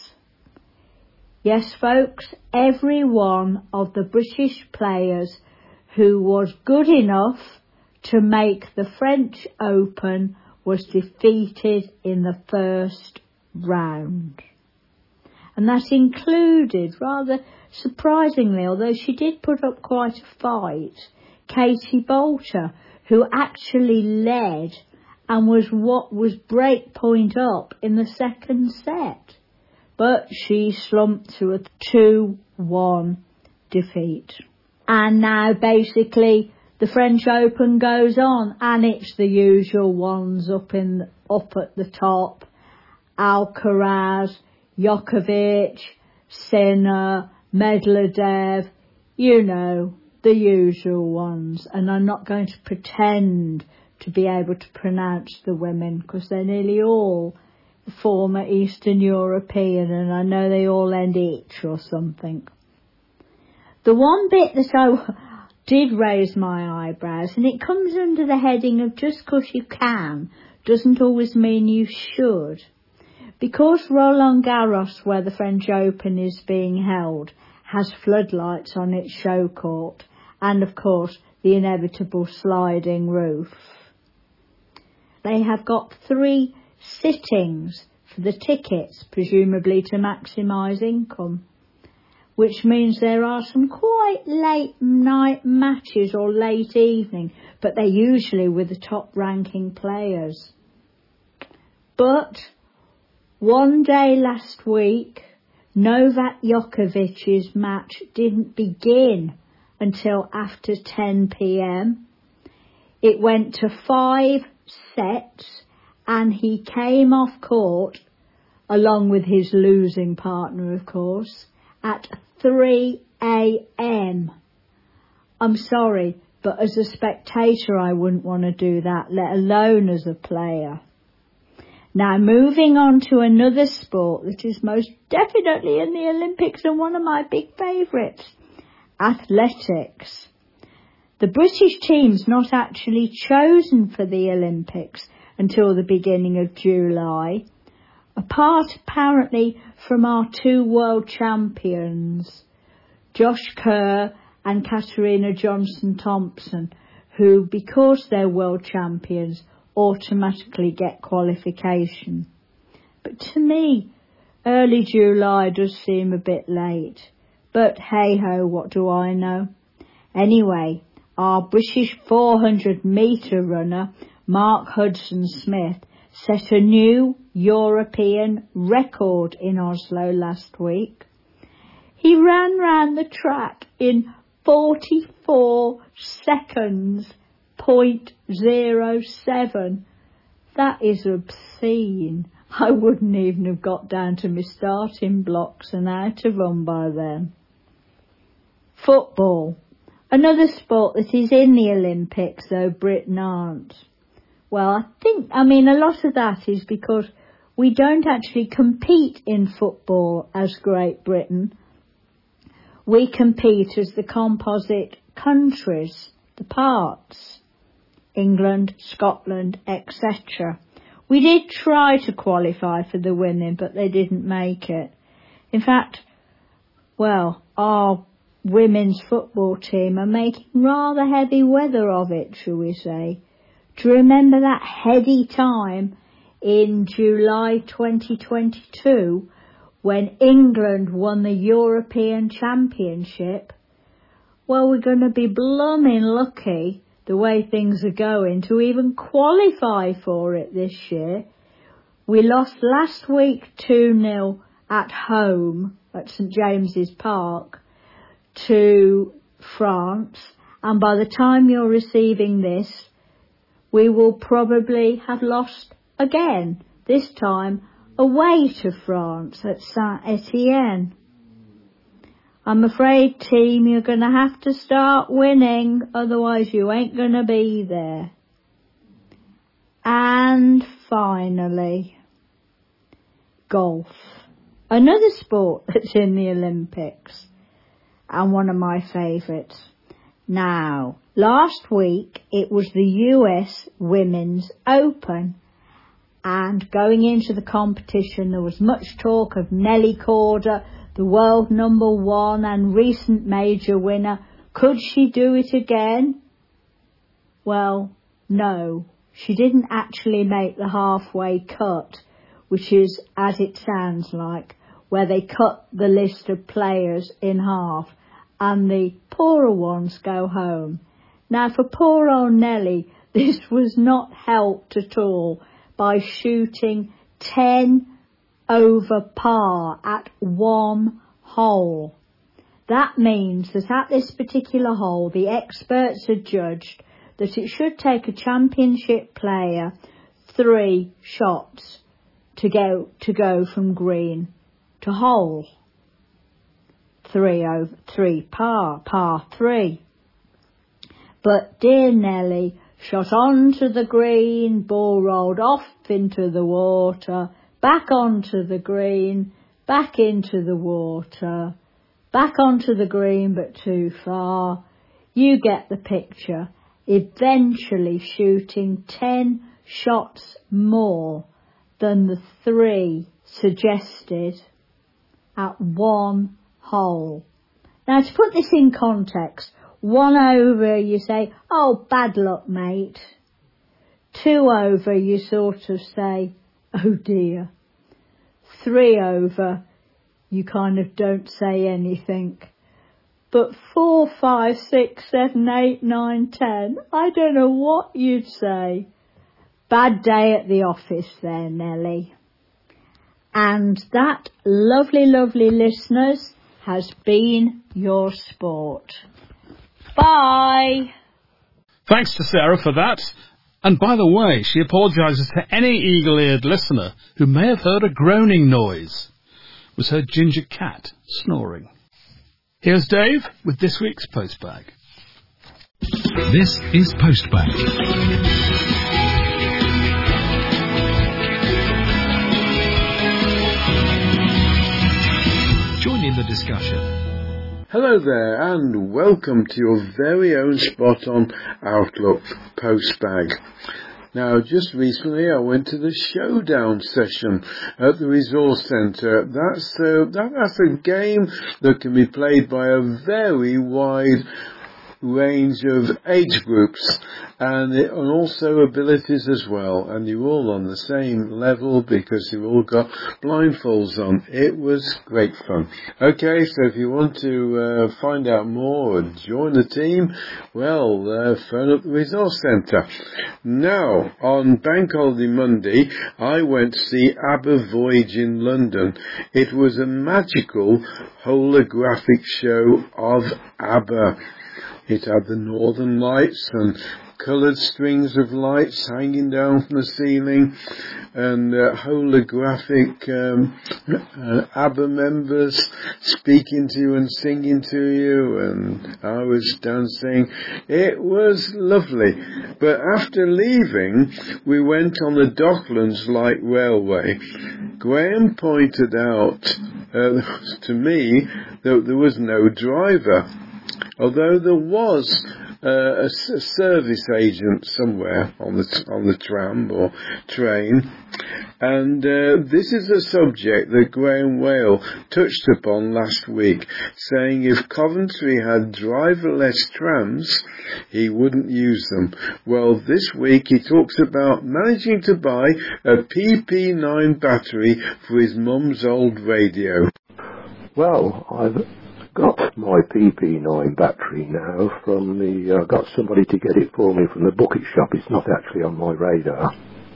Yes, folks, every one of the British players who was good enough to make the French Open was defeated in the first round. And that included, rather surprisingly, although she did put up quite a fight, Katie Boulter, who actually led and was what was break point up in the second set. But she slumped to a two one defeat. And now basically the French Open goes on, and it's the usual ones up in up at the top. Alcaraz, Djokovic, Sinner, Medvedev, you know, the usual ones. And I'm not going to pretend to be able to pronounce the women, because they're nearly all former Eastern European, and I know they all end H or something. The one bit that I did raise my eyebrows, and it comes under the heading of just because you can doesn't always mean you should. Because Roland Garros, where the French Open is being held, has floodlights on its show court, and of course the inevitable sliding roof. They have got three sittings for the tickets, presumably to maximise income, which means there are some quite late night matches or late evening, but they're usually with the top ranking players. But one day last week, Novak Djokovic's match didn't begin until after ten p.m. It went to five sets, and he came off court, along with his losing partner, of course, at three a.m. I'm sorry, but as a spectator I wouldn't want to do that, let alone as a player. Now, moving on to another sport that is most definitely in the Olympics and one of my big favourites, athletics. The British team's not actually chosen for the Olympics until the beginning of July, apart apparently from our two world champions, Josh Kerr and Katarina Johnson-Thompson, who, because they're world champions, automatically get qualification. But to me, early July does seem a bit late. But hey-ho, what do I know? Anyway, our British four hundred metre runner, Mark Hudson-Smith, set a new European record in Oslo last week. He ran round the track in forty-four seconds, point zero seven. That is obscene. I wouldn't even have got down to my starting blocks and out to run by then. Football. Another sport that is in the Olympics, though Britain aren't. Well, I think, I mean, a lot of that is because we don't actually compete in football as Great Britain. We compete as the composite countries, the parts, England, Scotland, et cetera, We did try to qualify for the women, but they didn't make it. In fact, well, our women's football team are making rather heavy weather of it, shall we say. Do you remember that heady time in July twenty twenty-two when England won the European Championship? Well, we're going to be blooming lucky, the way things are going, to even qualify for it this year. We lost last week two nil at home at St James's Park to France, and by the time you're receiving this, we will probably have lost again, this time away to France at Saint-Étienne. I'm afraid, team, you're going to have to start winning, otherwise you ain't going to be there. And finally, golf. Another sport that's in the Olympics, and one of my favourites. Now, last week it was the U S Women's Open, and going into the competition there was much talk of Nelly Korda, the world number one and recent major winner. Could she do it again? Well, no, she didn't actually make the halfway cut, which is, as it sounds like, where they cut the list of players in half and the poorer ones go home. Now, for poor old Nelly, this was not helped at all by shooting ten over par at one hole. That means that at this particular hole, the experts had judged that it should take a championship player three shots to go to go from green to hole. Three over three par, par three. But dear Nelly shot onto the green, ball rolled off into the water, back onto the green, back into the water, back onto the green but too far. You get the picture. Eventually shooting ten shots more than the three suggested at one hole. Now, to put this in context, one over you say, oh, bad luck, mate. Two over you sort of say, oh dear. Three over you kind of don't say anything. But four, five, six, seven, eight, nine, ten, I don't know what you'd say. Bad day at the office there, Nelly. And that, lovely, lovely listeners, has been your sport. Bye. Thanks to Sarah for that. And by the way, she apologises to any eagle-eared listener who may have heard a groaning noise. It was her ginger cat snoring. Here's Dave with this week's Postbag. This is Postbag. Join in the discussion. Hello there and welcome to your very own Spot On Outlook Postbag. Now, just recently I went to the Showdown session at the Resource Centre. That's, uh, that, that's a game that can be played by a very wide range of age groups and, it, and also abilities as well, and you're all on the same level because you've all got blindfolds on. It was great fun. Okay, so if you want to uh, find out more or join the team, well, uh, phone up the Resource Centre. Now, on Bank Holiday Monday, I went to see ABBA Voyage in London. It was a magical holographic show of ABBA. It had the Northern Lights and coloured strings of lights hanging down from the ceiling, and uh, holographic um, uh, ABBA members speaking to you and singing to you, and I was dancing. It was lovely. But after leaving, we went on the Docklands Light Railway. Graham pointed out uh, to me that there was no driver, although there was uh, a, s- a service agent somewhere on the t- on the tram or train. And uh, this is a subject that Graham Whale touched upon last week, saying if Coventry had driverless trams, he wouldn't use them. Well, this week he talks about managing to buy a P P nine battery for his mum's old radio. Well, I've got my P P nine battery now from the, I uh, got somebody to get it for me from the bucket shop. It's not actually on my radar.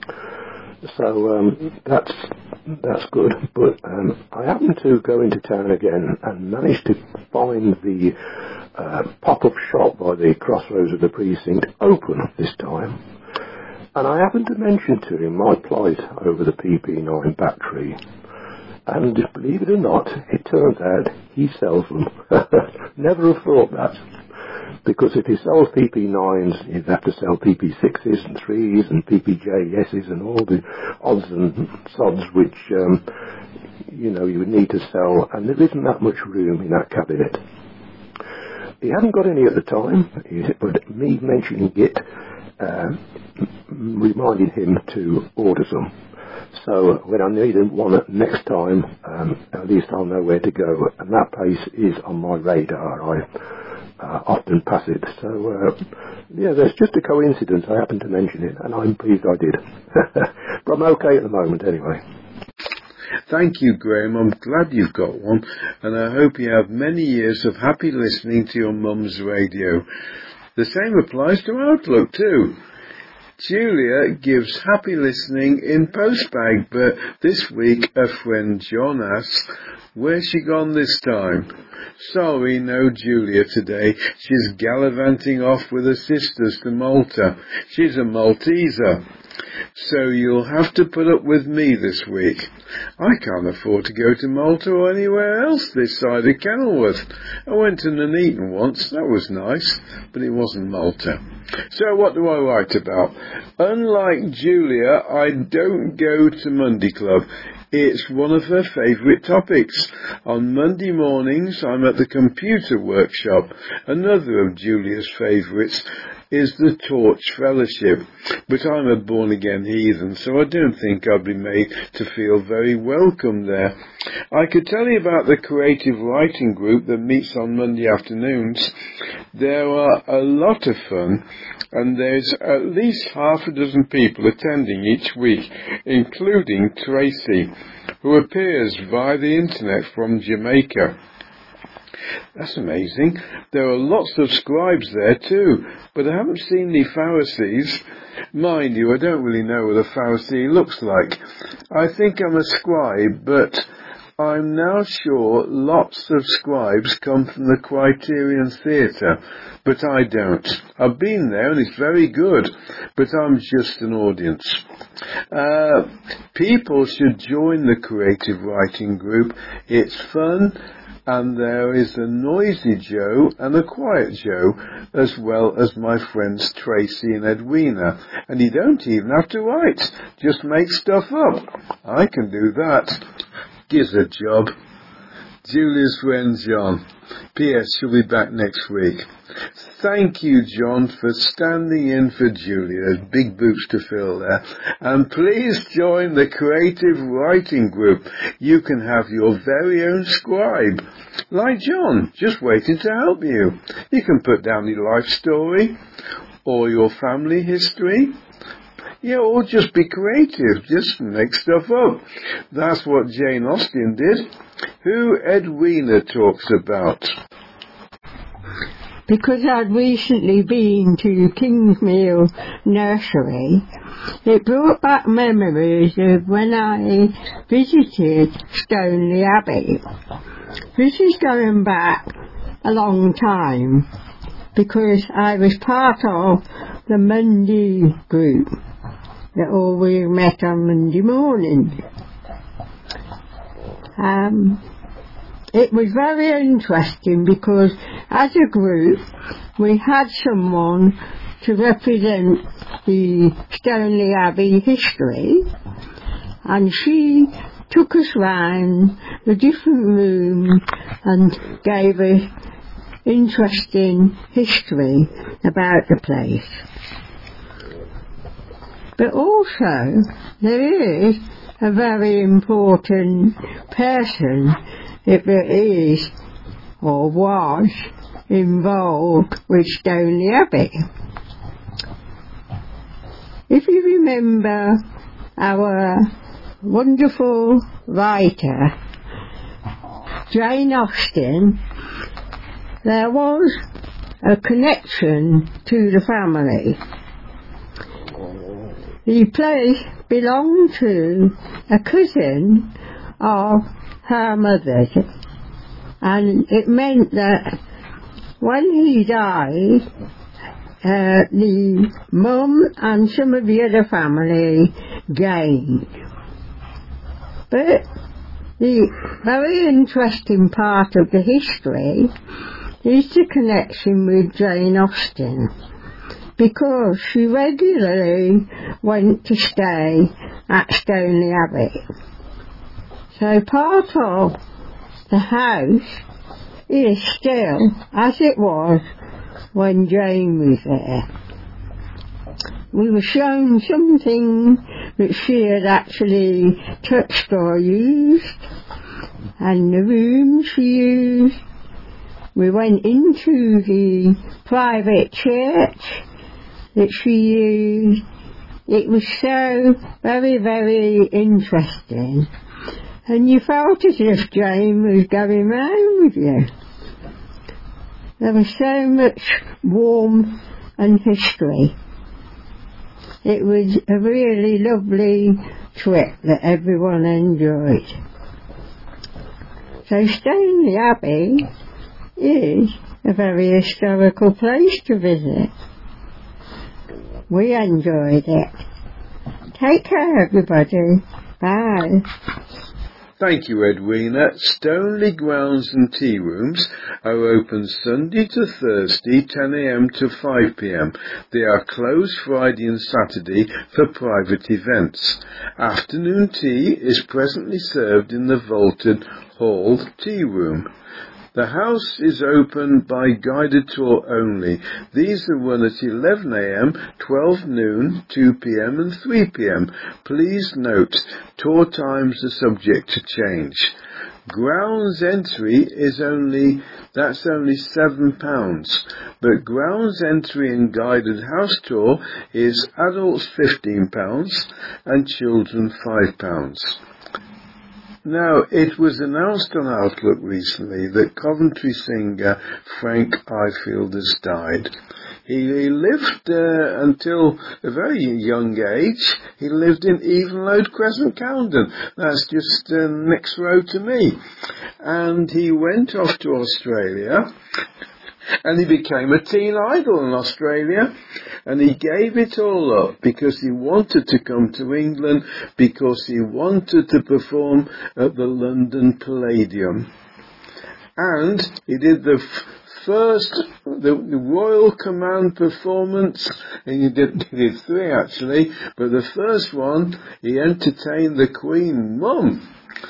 So um, that's that's good, but um, I happened to go into town again and managed to find the uh, pop-up shop by the crossroads of the precinct open this time. And I happened to mention to him my plight over the P P nine battery. And believe it or not, it turns out he sells them. Never have thought that. Because if he sells P P nines, he'd have to sell P P sixes and threes and P P J S's and all the odds and sods which, um, you know, you would need to sell. And there isn't that much room in that cabinet. He hadn't got any at the time, but me mentioning it uh, reminded him to order some. So when I need one next time, um, at least I'll know where to go. And that place is on my radar. I uh, often pass it. So, uh, yeah, there's just a coincidence. I happened to mention it, and I'm pleased I did. But I'm okay at the moment anyway. Thank you, Graham. I'm glad you've got one, and I hope you have many years of happy listening to your mum's radio. The same applies to Outlook, too. Julia gives happy listening in postbag, but this week a friend John asks, where's she gone this time? Sorry, no Julia today. She's gallivanting off with her sisters to Malta. She's a Malteser. So you'll have to put up with me this week. I can't afford to go to Malta or anywhere else this side of Kenilworth. I went to Nuneaton once, that was nice, but it wasn't Malta. So what do I write about? Unlike Julia, I don't go to Monday Club. It's one of her favourite topics. On Monday mornings, I'm at the computer workshop. Another of Julia's favourites is the Torch Fellowship. But I'm a born-again heathen, so I don't think I'll be made to feel very welcome there. I could tell you about the creative writing group that meets on Monday afternoons. There are a lot of fun, and there's at least half a dozen people attending each week, including Tracy, who appears via the internet from Jamaica. That's amazing. There are lots of scribes there too, but I haven't seen any Pharisees. Mind you, I don't really know what a Pharisee looks like. I think I'm a scribe, but I'm now sure lots of scribes come from the Criterion Theatre, but I don't. I've been there and it's very good, but I'm just an audience. Uh, people should join the creative writing group. It's fun. And there is a noisy Joe and a quiet Joe, as well as my friends Tracy and Edwina. And you don't even have to write, just make stuff up. I can do that. Gives a job. Julia's friend John. P S. She'll be back next week. Thank you, John, for standing in for Julia. There's big boots to fill there. And please join the creative writing group. You can have your very own scribe. Like John, just waiting to help you. You can put down your life story or your family history. Yeah, or just be creative. Just make stuff up. That's what Jane Austen did. Who Edwina talks about. Because I'd recently been to Kingsmill Nursery, it brought back memories of when I visited Stoneleigh Abbey. This is going back a long time, because I was part of the Monday group that always met on Monday morning. Um, it was very interesting because as a group we had someone to represent the Stoneleigh Abbey history, and she took us round the different rooms and gave us interesting history about the place. But also, there is a very important person, if it is or was involved with Stoneleigh Abbey. If you remember our wonderful writer, Jane Austen, there was a connection to the family. The place belonged to a cousin of her mother's, and it meant that when he died, uh, the mum and some of the other family gained. But the very interesting part of the history is the connection with Jane Austen, because she regularly went to stay at Stoneleigh Abbey. So part of the house is still as it was when Jane was there. We were shown something that she had actually touched or used, and the room she used. We went into the private church that she used. It was so very, very interesting. And you felt as if Jane was going round with you. There was so much warmth and history. It was a really lovely trip that everyone enjoyed. So Stoneleigh Abbey is a very historical place to visit. We enjoyed it. Take care, everybody. Bye. Thank you, Edwina. Stoneleigh Grounds and Tea Rooms are open Sunday to Thursday, ten a m to five p m. They are closed Friday and Saturday for private events. Afternoon tea is presently served in the vaulted hall tea room. The house is open by guided tour only. These are run at eleven a m, twelve noon, two p m and three p m. Please note, tour times are subject to change. Grounds entry is only, that's only seven pounds, but grounds entry and guided house tour is adults fifteen pounds and children five pounds. Now, it was announced on Outlook recently that Coventry singer Frank Ifield has died. He, he lived uh, until a very young age. He lived in Evenlode Crescent, Cowden. That's just uh, next row to me. And he went off to Australia, and he became a teen idol in Australia. And he gave it all up because he wanted to come to England, because he wanted to perform at the London Palladium. And he did the f- first, the, the Royal Command performance, and he did, he did three actually, but the first one, he entertained the Queen Mum.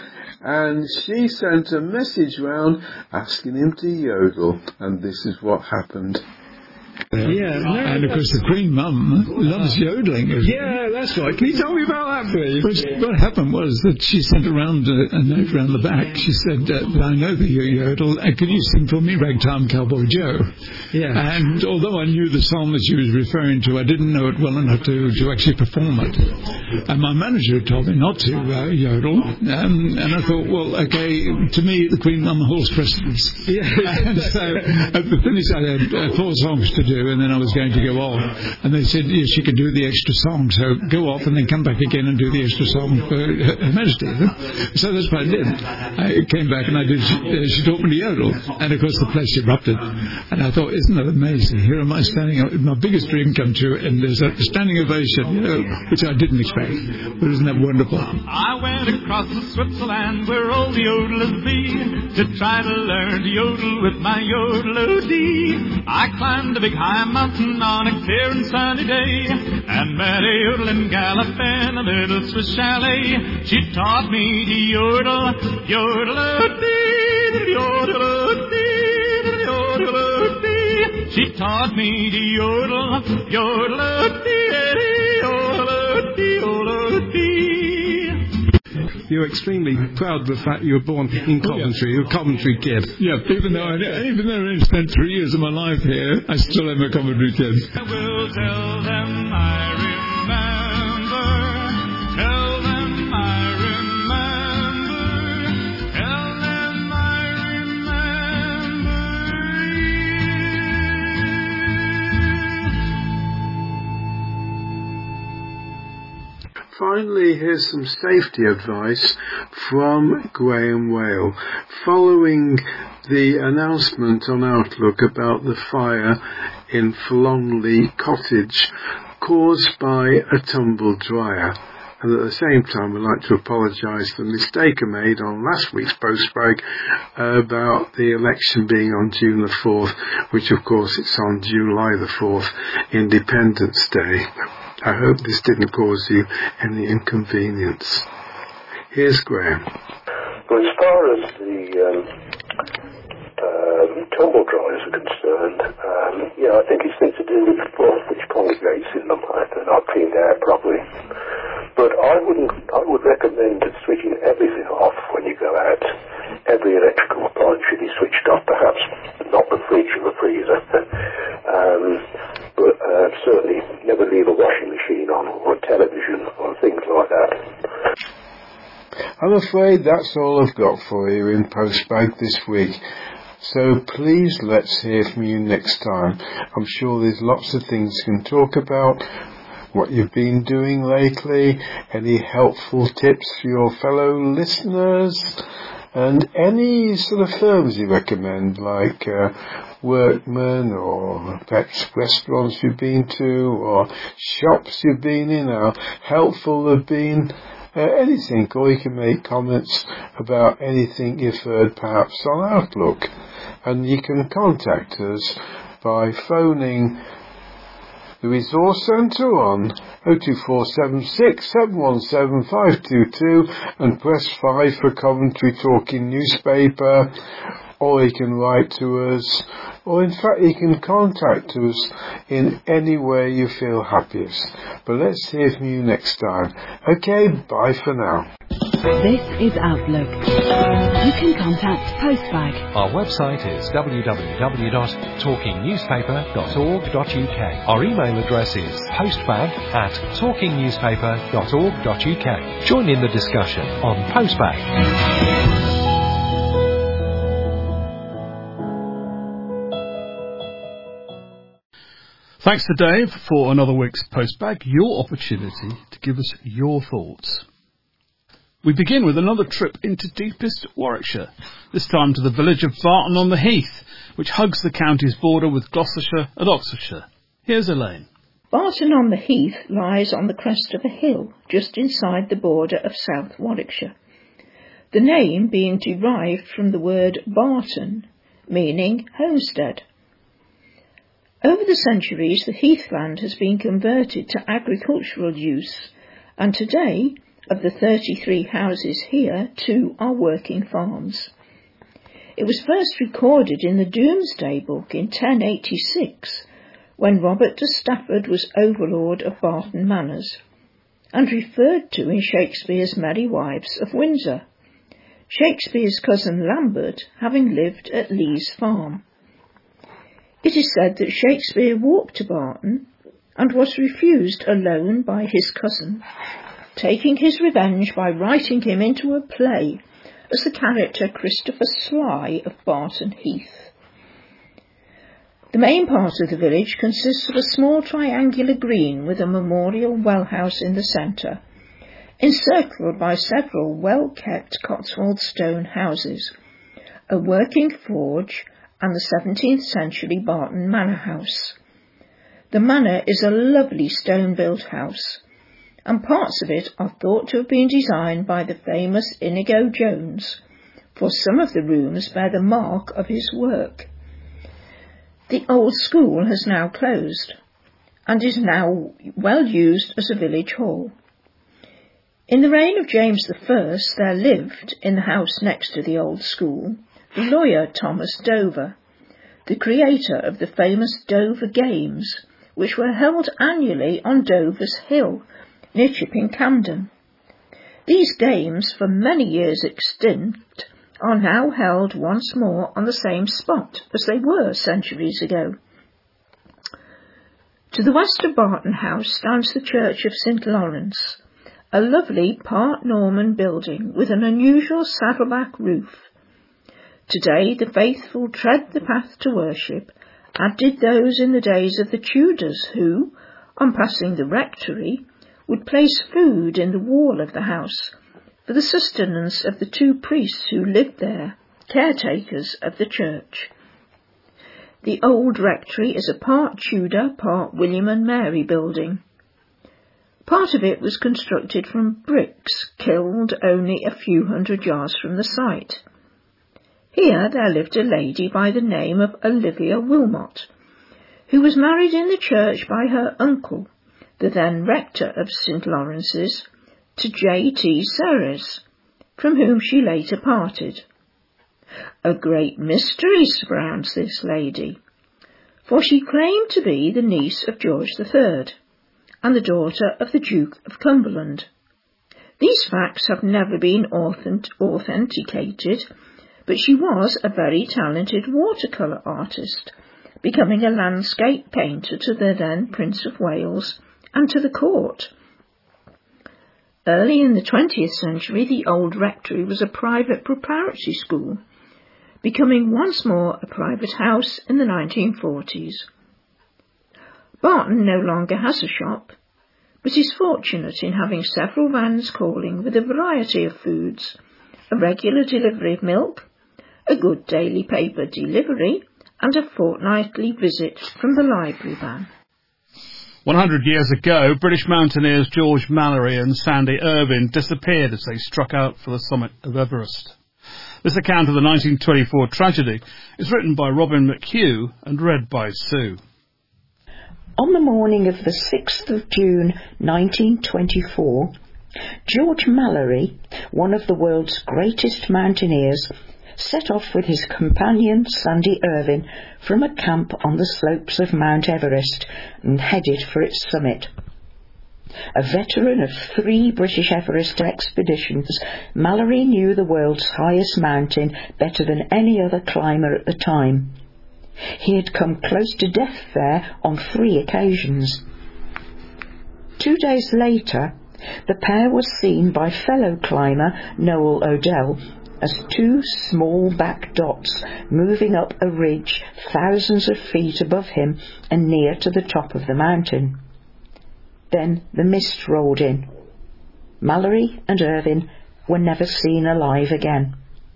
And she sent a message round asking him to yodel, and this is what happened. Yeah, no, and of course the Queen Mum loves yodeling. Yeah, that's right. Can you tell me about that, please? What happened was that she sent around a, a note around the back. She said, uh, I know that you yodel, and can you sing for me Ragtime Cowboy Joe? Yeah. And although I knew the song that she was referring to, I didn't know it well enough to, to actually perform it. And my manager had told me not to uh, yodel, um, and I thought, well, okay, to me the Queen Mum holds precedence. Yeah. And so at the finish I had uh, four songs to do, and then I was going to go off, and they said yes, she could do the extra song, so go off and then come back again and do the extra song for Her, Her Majesty. So that's what I did. I came back and I did. Uh, she taught me to yodel, and of course the place erupted. And I thought, isn't that amazing? Here am I standing up, my biggest dream come true, and there's a standing ovation, you know, which I didn't expect. But isn't that wonderful? I went across to Switzerland where all the yodelers be to try to learn to yodel with my yodel-o-dee. I climbed a big high mountain on a clear and sunny day and met a yodeling gal up in a little Swiss chalet. She taught me to yodel, yodel-o-dee, yodel-o-dee, yodel-o-dee. She taught me to yodel, yodel-o-dee, yodel-o-dee-yodel-o-dee. You're extremely proud of the fact you were born in Coventry. You're a Coventry kid. Yeah, even though I, even though I only spent three years of my life here, I still am a Coventry kid. I will tell them I remember. Tell them I remember. Tell them I remember you. Finally, here's some safety advice from Graham Whale. Following the announcement on Outlook about the fire in Flongley Cottage caused by a tumble dryer. And at the same time, I'd like to apologise for the mistake I made on last week's postbag about the election being on June the fourth, which of course it's on July the fourth, Independence Day. I hope this didn't cause you any inconvenience. Here's Graham. Well, as far as the um, um, tumble dryers are concerned, um, yeah, I think it's things to do with the froth which congregates in them if they're not cleaned out properly. But I wouldn't. I would recommend switching everything off when you go out. Every electrical appliance should be switched off. Perhaps not the fridge or the freezer, um, but uh, certainly never leave a washing machine on or a television or things like that. I'm afraid that's all I've got for you in Postbag this week. So please let's hear from you next time. I'm sure there's lots of things you can talk about. What you've been doing lately, any helpful tips for your fellow listeners, and any sort of firms you recommend, like uh, Workman, or perhaps restaurants you've been to, or shops you've been in, how helpful they've been, uh, anything, or you can make comments about anything you've heard perhaps on Outlook. And you can contact us by phoning the Resource Centre on oh two four seven six, seven one seven, five two two and press five for Coventry Talking Newspaper, or you can write to us, or in fact you can contact us in any way you feel happiest. But let's hear from you next time. Okay, bye for now. This is Outlook. You can contact Postbag. Our website is w w w dot talking newspaper dot org dot u k. Our email address is postbag at talking newspaper dot org dot u k. Join in the discussion on Postbag. Thanks to Dave for another week's Postbag, your opportunity to give us your thoughts. We begin with another trip into deepest Warwickshire, this time to the village of Barton on the Heath, which hugs the county's border with Gloucestershire and Oxfordshire. Here's Elaine. Barton on the Heath lies on the crest of a hill just inside the border of South Warwickshire, the name being derived from the word Barton, meaning homestead. Over the centuries, the heathland has been converted to agricultural use, and today, of the thirty-three houses here, two are working farms. It was first recorded in the Domesday Book in ten eighty-six, when Robert de Stafford was overlord of Barton Manors, and referred to in Shakespeare's Merry Wives of Windsor, Shakespeare's cousin Lambert having lived at Lee's Farm. It is said that Shakespeare walked to Barton and was refused a loan by his cousin, taking his revenge by writing him into a play as the character Christopher Sly of Barton Heath. The main part of the village consists of a small triangular green with a memorial well house in the centre, encircled by several well-kept Cotswold stone houses, a working forge, and the seventeenth century Barton Manor House. The manor is a lovely stone-built house, and parts of it are thought to have been designed by the famous Inigo Jones, for some of the rooms bear the mark of his work. The old school has now closed, and is now well used as a village hall. In the reign of James the First there lived, in the house next to the old school, the lawyer Thomas Dover, the creator of the famous Dover Games, which were held annually on Dover's Hill, near Chipping Campden. These games, for many years extinct, are now held once more on the same spot as they were centuries ago. To the west of Barton House stands the Church of Saint Lawrence, a lovely part Norman building with an unusual saddleback roof. Today the faithful tread the path to worship, as did those in the days of the Tudors who, on passing the rectory, would place food in the wall of the house for the sustenance of the two priests who lived there, caretakers of the church. The old rectory is a part Tudor, part William and Mary building. Part of it was constructed from bricks killed only a few hundred yards from the site. Here there lived a lady by the name of Olivia Wilmot, who was married in the church by her uncle, the then rector of Saint Lawrence's, to J T Serres, from whom she later parted. A great mystery surrounds this lady, for she claimed to be the niece of George the Third and the daughter of the Duke of Cumberland. These facts have never been authentic- authenticated, but she was a very talented watercolour artist, becoming a landscape painter to the then Prince of Wales and to the court. Early in the twentieth century, the old rectory was a private preparatory school, becoming once more a private house in the nineteen forties. Barton no longer has a shop, but is fortunate in having several vans calling with a variety of foods, a regular delivery of milk, a good daily paper delivery, and a fortnightly visit from the library van. one hundred years ago, British mountaineers George Mallory and Sandy Irvine disappeared as they struck out for the summit of Everest. This account of the nineteen twenty-four tragedy is written by Robin McHugh and read by Sue. On the morning of the sixth of June nineteen twenty-four, George Mallory, one of the world's greatest mountaineers, set off with his companion Sandy Irvine from a camp on the slopes of Mount Everest and headed for its summit. A veteran of three British Everest expeditions, Mallory knew the world's highest mountain better than any other climber at the time. He had come close to death there on three occasions. Two days later, the pair was seen by fellow climber Noel Odell as two small black dots moving up a ridge thousands of feet above him and near to the top of the mountain. Then the mist rolled in. Mallory and Irvine were never seen alive again.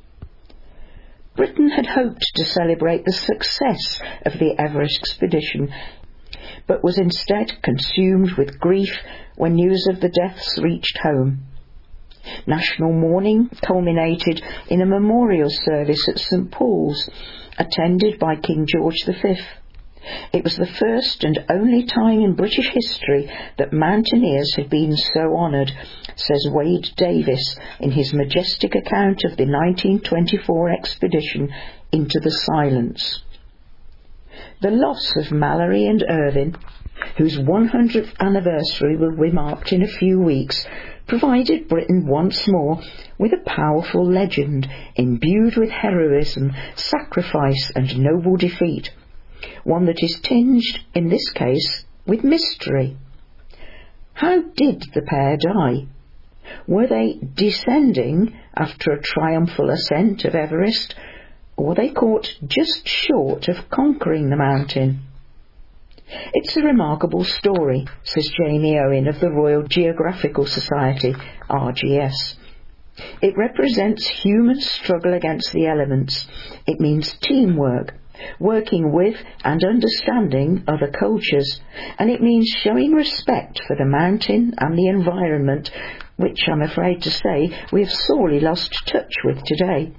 Britain had hoped to celebrate the success of the Everest expedition, but was instead consumed with grief when news of the deaths reached home. National mourning culminated in a memorial service at St Paul's, attended by King George the Fifth. It was the first and only time in British history that mountaineers had been so honoured, says Wade Davis in his majestic account of the nineteen twenty-four expedition into the silence. The loss of Mallory and Irvine, whose one hundredth anniversary will be marked in a few weeks, provided Britain once more with a powerful legend imbued with heroism, sacrifice and noble defeat, one that is tinged, in this case, with mystery. How did the pair die? Were they descending after a triumphal ascent of Everest, or were they caught just short of conquering the mountain? It's a remarkable story, says Jamie Owen of the Royal Geographical Society, R G S. It represents human struggle against the elements. It means teamwork, working with and understanding other cultures, and it means showing respect for the mountain and the environment, which I'm afraid to say we have sorely lost touch with today.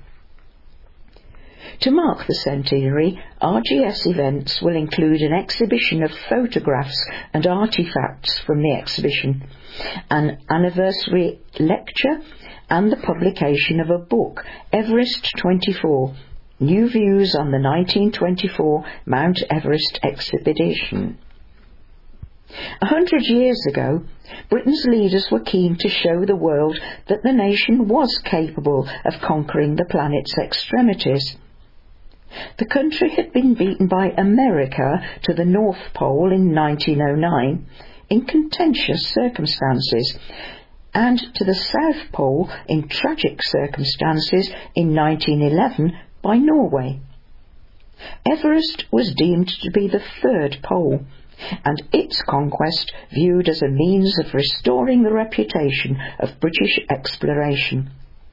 To mark the centenary, R G S events will include an exhibition of photographs and artefacts from the exhibition, an anniversary lecture, and the publication of a book, Everest twenty-four, New Views on the nineteen twenty-four Mount Everest Expedition. A hundred years ago, Britain's leaders were keen to show the world that the nation was capable of conquering the planet's extremities. The country had been beaten by America to the North Pole in nineteen oh nine in contentious circumstances, and to the South Pole in tragic circumstances in nineteen eleven by Norway. Everest was deemed to be the third pole, and its conquest viewed as a means of restoring the reputation of British exploration.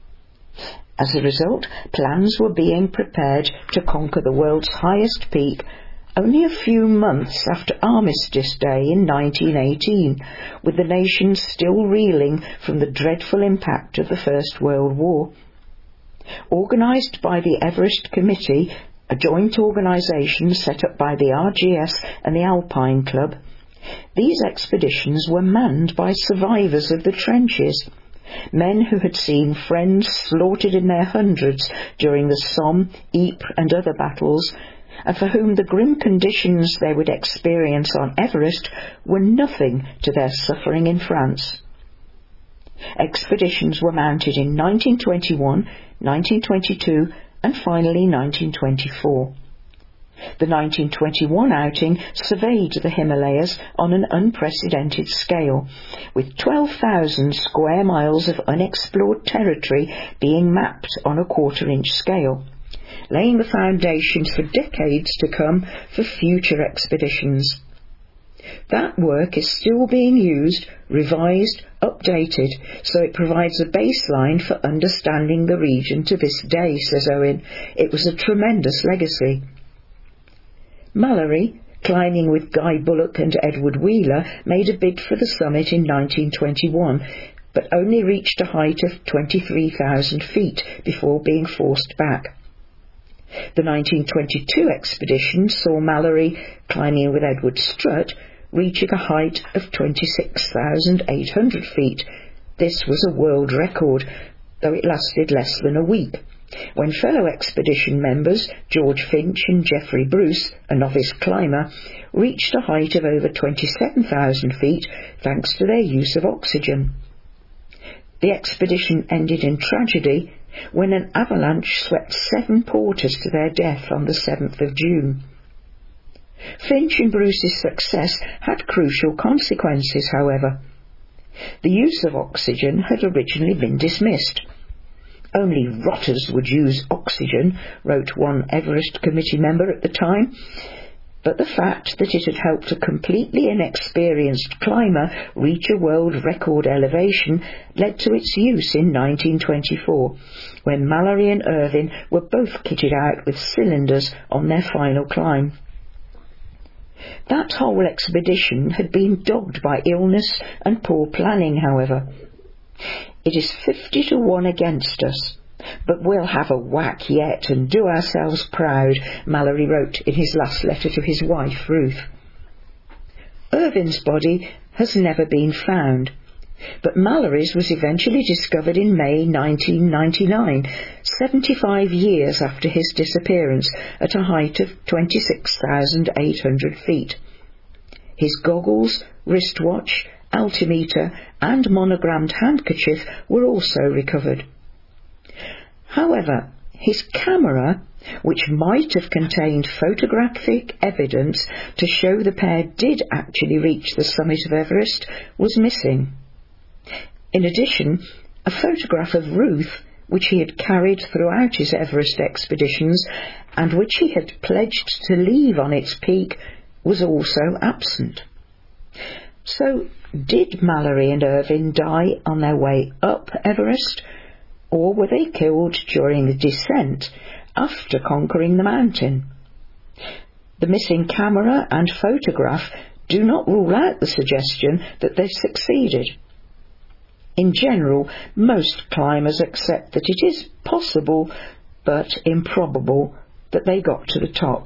As a result, plans were being prepared to conquer the world's highest peak only a few months after Armistice Day in nineteen eighteen, with the nation still reeling from the dreadful impact of the First World War. Organised by the Everest Committee, a joint organisation set up by the R G S and the Alpine Club, these expeditions were manned by survivors of the trenches, men who had seen friends slaughtered in their hundreds during the Somme, Ypres and other battles, and for whom the grim conditions they would experience on Everest were nothing to their suffering in France. Expeditions were mounted in nineteen twenty-one, nineteen twenty-two and finally nineteen twenty-four. The nineteen twenty-one outing surveyed the Himalayas on an unprecedented scale, with twelve thousand square miles of unexplored territory being mapped on a quarter-inch scale, laying the foundations for decades to come for future expeditions. That work is still being used, revised, updated, so it provides a baseline for understanding the region to this day, says Owen. It was a tremendous legacy. Mallory, climbing with Guy Bullock and Edward Wheeler, made a bid for the summit in nineteen twenty-one, but only reached a height of twenty-three thousand feet before being forced back. The nineteen twenty-two expedition saw Mallory, climbing with Edward Strutt, reaching a height of twenty-six thousand eight hundred feet. This was a world record, though it lasted less than a week, when fellow expedition members George Finch and Geoffrey Bruce, a novice climber, reached a height of over twenty-seven thousand feet thanks to their use of oxygen. The expedition ended in tragedy when an avalanche swept seven porters to their death on the seventh of June. Finch and Bruce's success had crucial consequences, however. The use of oxygen had originally been dismissed. Only rotters would use oxygen, wrote one Everest Committee member at the time, but the fact that it had helped a completely inexperienced climber reach a world record elevation led to its use in nineteen twenty-four, when Mallory and Irvine were both kitted out with cylinders on their final climb. That whole expedition had been dogged by illness and poor planning, however. It is fifty to one against us, but we'll have a whack yet and do ourselves proud, Mallory wrote in his last letter to his wife, Ruth. Irvine's body has never been found, but Mallory's was eventually discovered in May nineteen ninety-nine, seventy-five years after his disappearance, at a height of twenty-six thousand eight hundred feet. His goggles, wristwatch, altimeter and monogrammed handkerchief were also recovered. However, his camera, which might have contained photographic evidence to show the pair did actually reach the summit of Everest, was missing. In addition, a photograph of Ruth, which he had carried throughout his Everest expeditions and which he had pledged to leave on its peak, was also absent. So, did Mallory and Irvine die on their way up Everest, or were they killed during the descent after conquering the mountain? The missing camera and photograph do not rule out the suggestion that they succeeded. In general, most climbers accept that it is possible, but improbable, that they got to the top.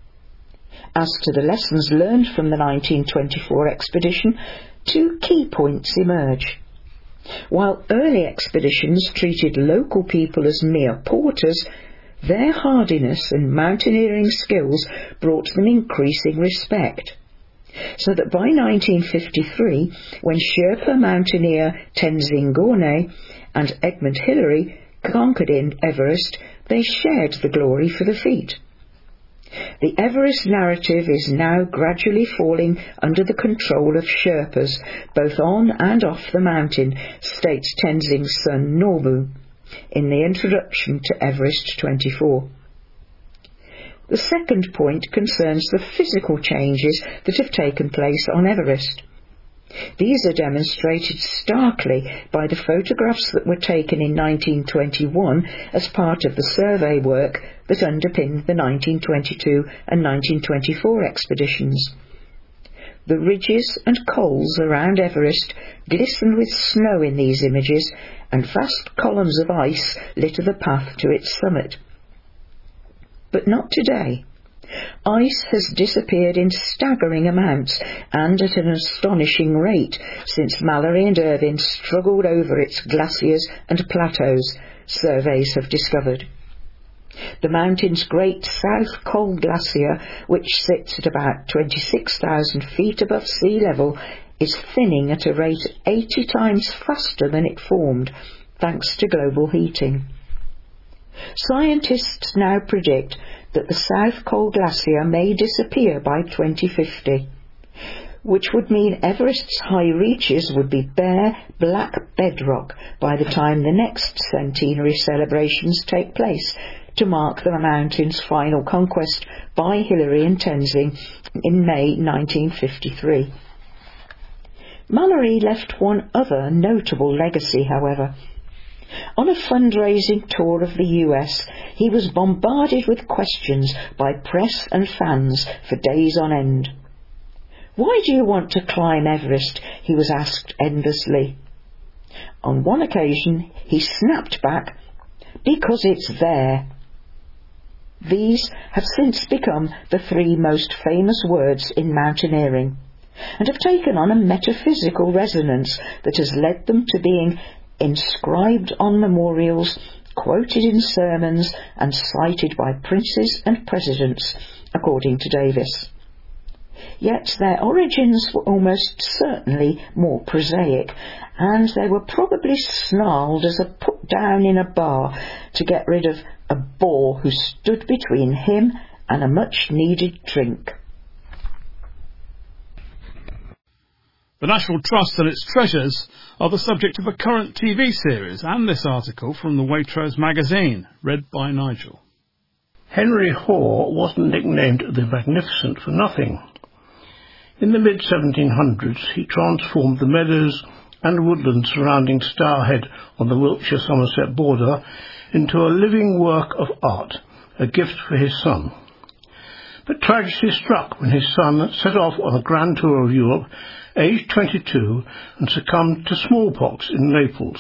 As to the lessons learned from the nineteen twenty-four expedition, two key points emerge. While early expeditions treated local people as mere porters, Their hardiness and mountaineering skills brought them increasing respect, so that by nineteen fifty-three, when Sherpa mountaineer Tenzing Gorne and Edmund Hillary conquered in Everest, they shared the glory for the feat. The Everest narrative is now gradually falling under the control of Sherpas, both on and off the mountain, states Tenzing's son Norbu in the introduction to Everest twenty-four. The second point concerns the physical changes that have taken place on Everest. These are demonstrated starkly by the photographs that were taken in nineteen twenty-one as part of the survey work that underpinned the nineteen twenty-two and nineteen twenty-four expeditions. The ridges and cols around Everest glisten with snow in these images, and vast columns of ice litter the path to its summit. But not today. Ice has disappeared in staggering amounts and at an astonishing rate since Mallory and Irvine struggled over its glaciers and plateaus, surveys have discovered. The mountain's great South Col Glacier, which sits at about twenty-six thousand feet above sea level, is thinning at a rate eighty times faster than it formed, thanks to global heating. Scientists now predict that the South Col Glacier may disappear by twenty fifty, which would mean Everest's high reaches would be bare, black bedrock by the time the next centenary celebrations take place to mark the mountain's final conquest by Hillary and Tenzing in May nineteen fifty-three. Mallory left one other notable legacy, however. On a fundraising tour of the U S, he was bombarded with questions by press and fans for days on end. "Why do you want to climb Everest?" he was asked endlessly. On one occasion, he snapped back, "Because it's there." These have since become the three most famous words in mountaineering, and have taken on a metaphysical resonance that has led them to being inscribed on memorials, quoted in sermons, and cited by princes and presidents, according to Davis. Yet their origins were almost certainly more prosaic, and they were probably snarled as a put down in a bar to get rid of a bore who stood between him and a much-needed drink. The National Trust and its treasures are the subject of a current T V series, and this article from the Waitrose magazine, read by Nigel. Henry Hoare wasn't nicknamed the Magnificent for nothing. In the mid seventeen hundreds, he transformed the meadows and woodlands surrounding Stourhead on the Wiltshire-Somerset border into a living work of art, a gift for his son. But tragedy struck when his son set off on a grand tour of Europe, aged twenty-two, and succumbed to smallpox in Naples.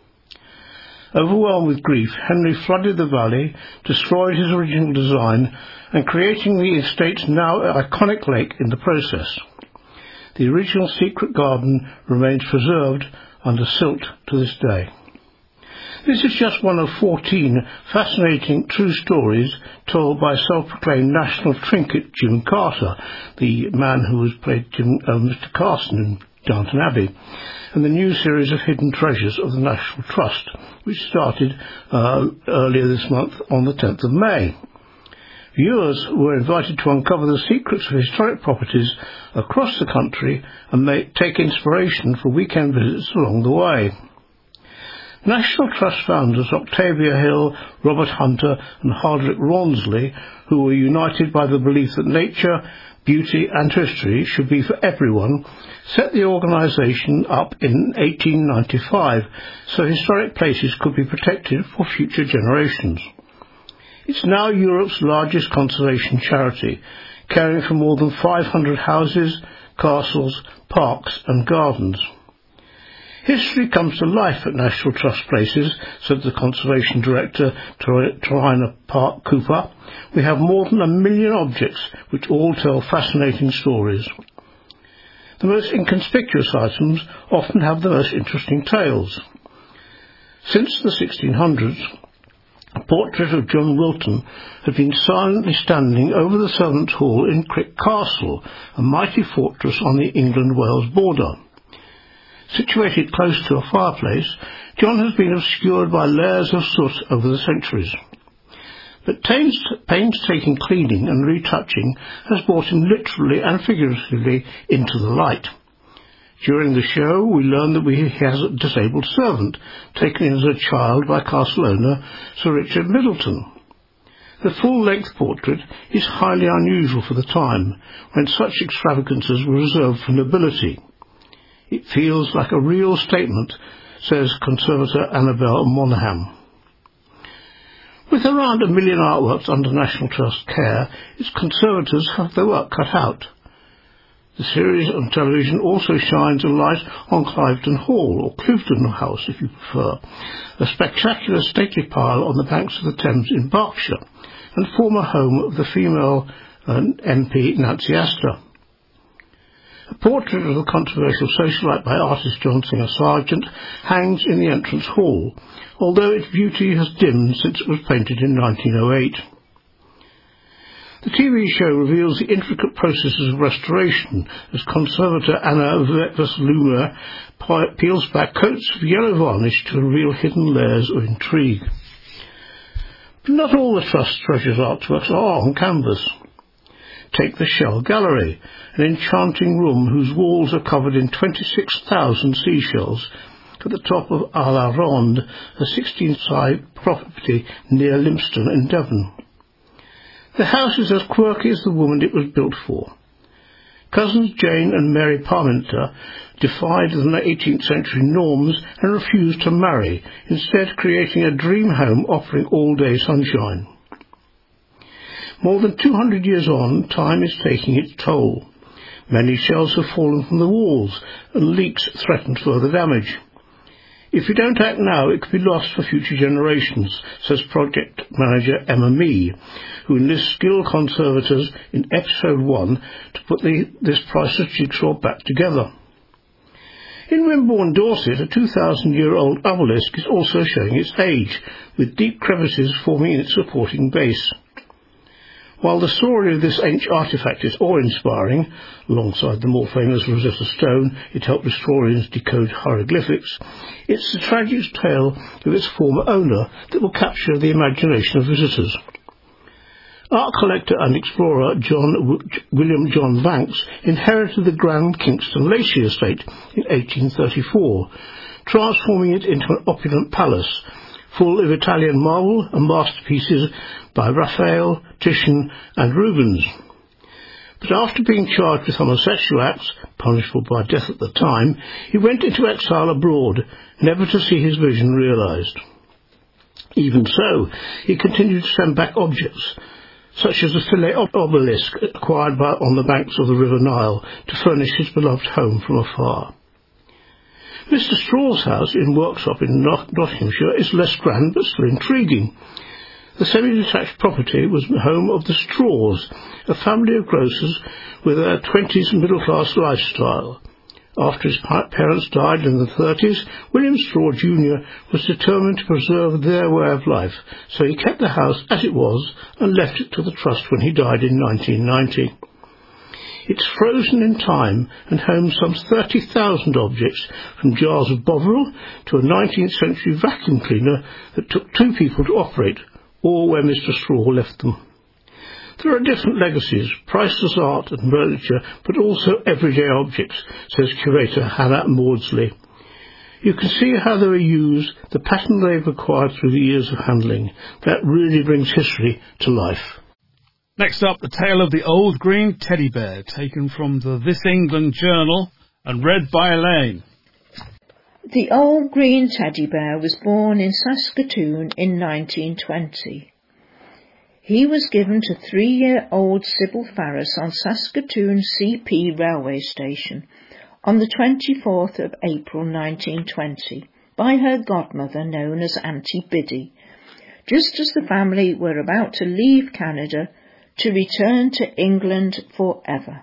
Overwhelmed with grief, Henry flooded the valley, destroyed his original design, and creating the estate's now iconic lake in the process. The original secret garden remains preserved under silt to this day. This is just one of fourteen fascinating true stories told by self-proclaimed national trinket Jim Carter, the man who has played Jim, uh, Mister Carson in Downton Abbey, and the new series of Hidden Treasures of the National Trust, which started uh, earlier this month on the tenth of May. Viewers were invited to uncover the secrets of historic properties across the country and make, take inspiration for weekend visits along the way. National Trust founders Octavia Hill, Robert Hunter and Hardwick Rawnsley, who were united by the belief that nature, beauty and history should be for everyone, set the organisation up in eighteen ninety-five so historic places could be protected for future generations. It's now Europe's largest conservation charity, caring for more than five hundred houses, castles, parks and gardens. History comes to life at National Trust places, said the Conservation Director, Tarina Park Cooper. We have more than a million objects which all tell fascinating stories. The most inconspicuous items often have the most interesting tales. Since the sixteen hundreds, A portrait of John Wilton had been silently standing over the servants' hall in Crick Castle, a mighty fortress on the England-Wales border. Situated close to a fireplace, John has been obscured by layers of soot over the centuries. But painstaking cleaning and retouching has brought him literally and figuratively into the light. During the show, we learn that he has a disabled servant, taken in as a child by castle owner Sir Richard Middleton. The full-length portrait is highly unusual for the time, when such extravagances were reserved for nobility. It feels like a real statement, says conservator Annabel Monaghan. With around a million artworks under National Trust care, its conservators have their work cut out. The series on television also shines a light on Cliveden Hall, or Cliveden House if you prefer, a spectacular stately pile on the banks of the Thames in Berkshire, and former home of the female uh, M P Nancy Astor. A portrait of the controversial socialite by artist John Singer Sargent hangs in the entrance hall, although its beauty has dimmed since it was painted in nineteen oh eight. The T V show reveals the intricate processes of restoration as conservator Anna Veslumer peels back coats of yellow varnish to reveal hidden layers of intrigue. But not all the Trust treasures artworks are on canvas. Take the Shell Gallery, an enchanting room whose walls are covered in twenty-six thousand seashells at the top of A La Ronde, a sixteen-side property near Lympstone in Devon. The house is as quirky as the woman it was built for. Cousins Jane and Mary Parmenter defied the eighteenth century norms and refused to marry, instead creating a dream home offering all-day sunshine. More than two hundred years on, time is taking its toll. Many shells have fallen from the walls, and leaks threaten further damage. If we don't act now, it could be lost for future generations, says project manager Emma Mee, who enlists skilled conservators in episode one to put the, this priceless jigsaw back together. In Wimborne, Dorset, a two thousand year old obelisk is also showing its age, with deep crevices forming in its supporting base. While the story of this ancient artefact is awe-inspiring, alongside the more famous Rosetta Stone, it helped historians decode hieroglyphics, it's the tragic tale of its former owner that will capture the imagination of visitors. Art collector and explorer John w- William John Vanks inherited the Grand Kingston Lacey estate in eighteen thirty-four, transforming it into an opulent palace, full of Italian marble and masterpieces by Raphael, Titian and Rubens. But after being charged with homosexual acts, punishable by death at the time, he went into exile abroad, never to see his vision realised. Even so, he continued to send back objects, such as the Philae obelisk acquired by, on the banks of the River Nile, to furnish his beloved home from afar. Mister Straw's house in Worksop in Not- Nottinghamshire is less grand but still intriguing. The semi-detached property was the home of the Straws, a family of grocers with a twenties middle-class lifestyle. After his parents died in the thirties, William Straw Junior was determined to preserve their way of life, so he kept the house as it was and left it to the trust when he died in nineteen ninety. It's frozen in time and homes some thirty thousand objects, from jars of Bovril to a nineteenth century vacuum cleaner that took two people to operate, or where Mister Straw left them. There are different legacies, priceless art and furniture, but also everyday objects, says curator Hannah Maudsley. You can see how they were used, the pattern they've acquired through the years of handling. That really brings history to life. Next up, the tale of the old green teddy bear, taken from the This England Journal and read by Elaine. The old green teddy bear was born in Saskatoon in nineteen twenty. He was given to three-year-old Sybil Farris on Saskatoon C P railway station on the twenty-fourth of April nineteen twenty by her godmother known as Auntie Biddy, just as the family were about to leave Canada to return to England forever.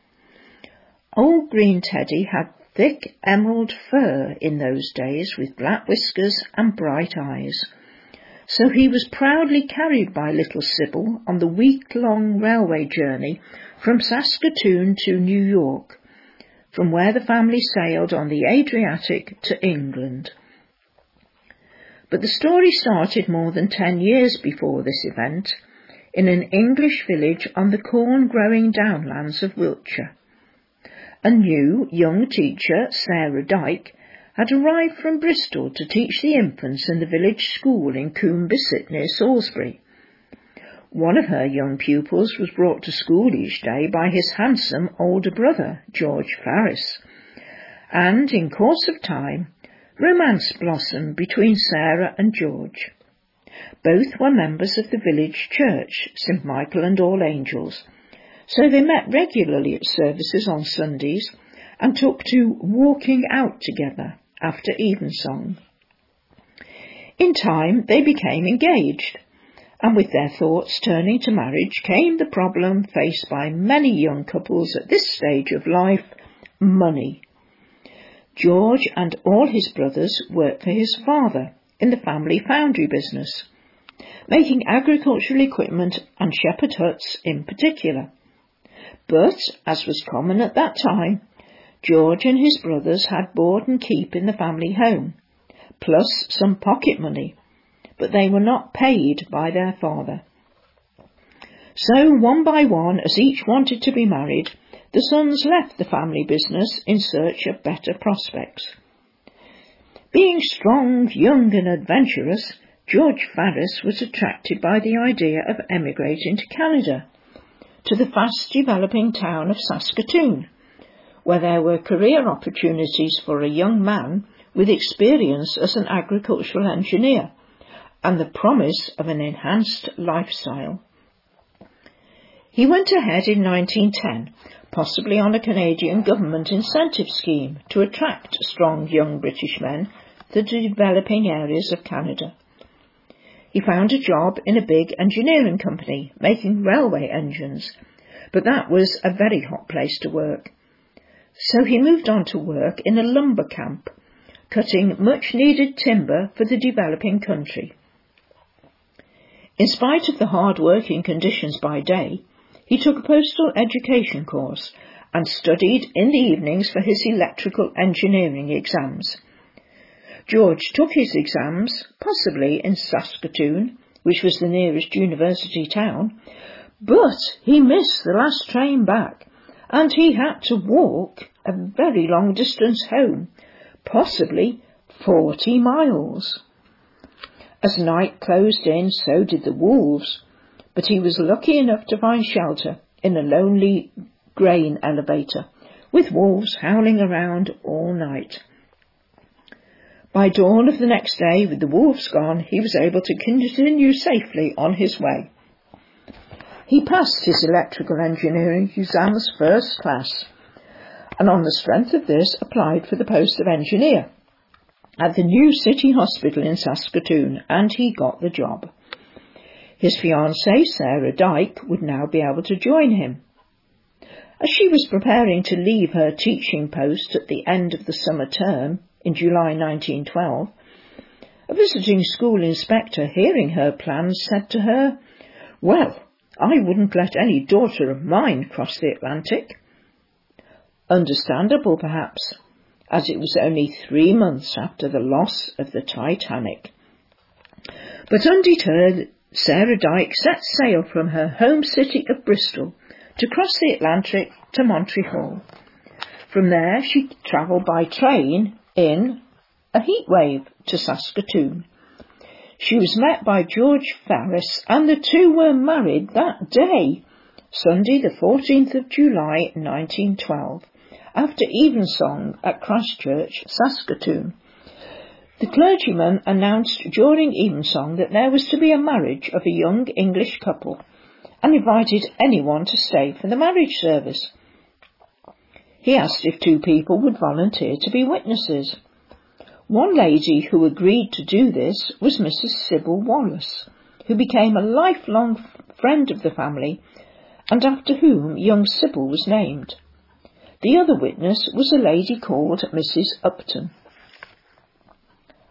Old Green Teddy had thick emerald fur in those days with black whiskers and bright eyes. so he was proudly carried by little Sybil on the week-long railway journey from Saskatoon to New York, from where the family sailed on the Adriatic to England. But the story started more than ten years before this event, in an English village on the corn-growing downlands of Wiltshire. A new young teacher, Sarah Dyke, had arrived from Bristol to teach the infants in the village school in Coombe Bisset near Salisbury. One of her young pupils was brought to school each day by his handsome older brother, George Farris, and in course of time, romance blossomed between Sarah and George. Both were members of the village church, Saint Michael and All Angels, so they met regularly at services on Sundays and took to walking out together after evensong. In time they became engaged, and with their thoughts turning to marriage came the problem faced by many young couples at this stage of life: money. George and all his brothers worked for his father in the family foundry business, making agricultural equipment and shepherd huts in particular. But, as was common at that time, George and his brothers had board and keep in the family home, plus some pocket money, but they were not paid by their father. So, one by one, as each wanted to be married, the sons left the family business in search of better prospects. Being strong, young and adventurous, George Farris was attracted by the idea of emigrating to Canada, to the fast-developing town of Saskatoon, where there were career opportunities for a young man with experience as an agricultural engineer, and the promise of an enhanced lifestyle. He went ahead in nineteen ten, possibly on a Canadian government incentive scheme to attract strong young British men to the developing areas of Canada. He found a job in a big engineering company making railway engines, but that was a very hot place to work. So he moved on to work in a lumber camp, cutting much-needed timber for the developing country. In spite of the hard-working conditions by day, he took a postal education course and studied in the evenings for his electrical engineering exams. George took his exams, possibly in Saskatoon, which was the nearest university town, but he missed the last train back, and he had to walk a very long distance home, possibly forty miles. As night closed in, so did the wolves, but he was lucky enough to find shelter in a lonely grain elevator, with wolves howling around all night. By dawn of the next day, with the wolves gone, he was able to continue safely on his way. He passed his electrical engineering exams first class, and on the strength of this applied for the post of engineer at the new city hospital in Saskatoon, and he got the job. His fiancée, Sarah Dyke, would now be able to join him. As she was preparing to leave her teaching post at the end of the summer term, in July nineteen twelve, a visiting school inspector, hearing her plans, said to her, "Well, I wouldn't let any daughter of mine cross the Atlantic." Understandable, perhaps, as it was only three months after the loss of the Titanic. But undeterred, Sarah Dyke set sail from her home city of Bristol to cross the Atlantic to Montreal. From there she travelled by train in a heatwave to Saskatoon. She was met by George Farris, and the two were married that day, Sunday the fourteenth of July nineteen twelve, after evensong at Christchurch, Saskatoon. The clergyman announced during evensong that there was to be a marriage of a young English couple, and invited anyone to stay for the marriage service. He asked if two people would volunteer to be witnesses. One lady who agreed to do this was Missus Sybil Wallace, who became a lifelong friend of the family, and after whom young Sybil was named. The other witness was a lady called Missus Upton.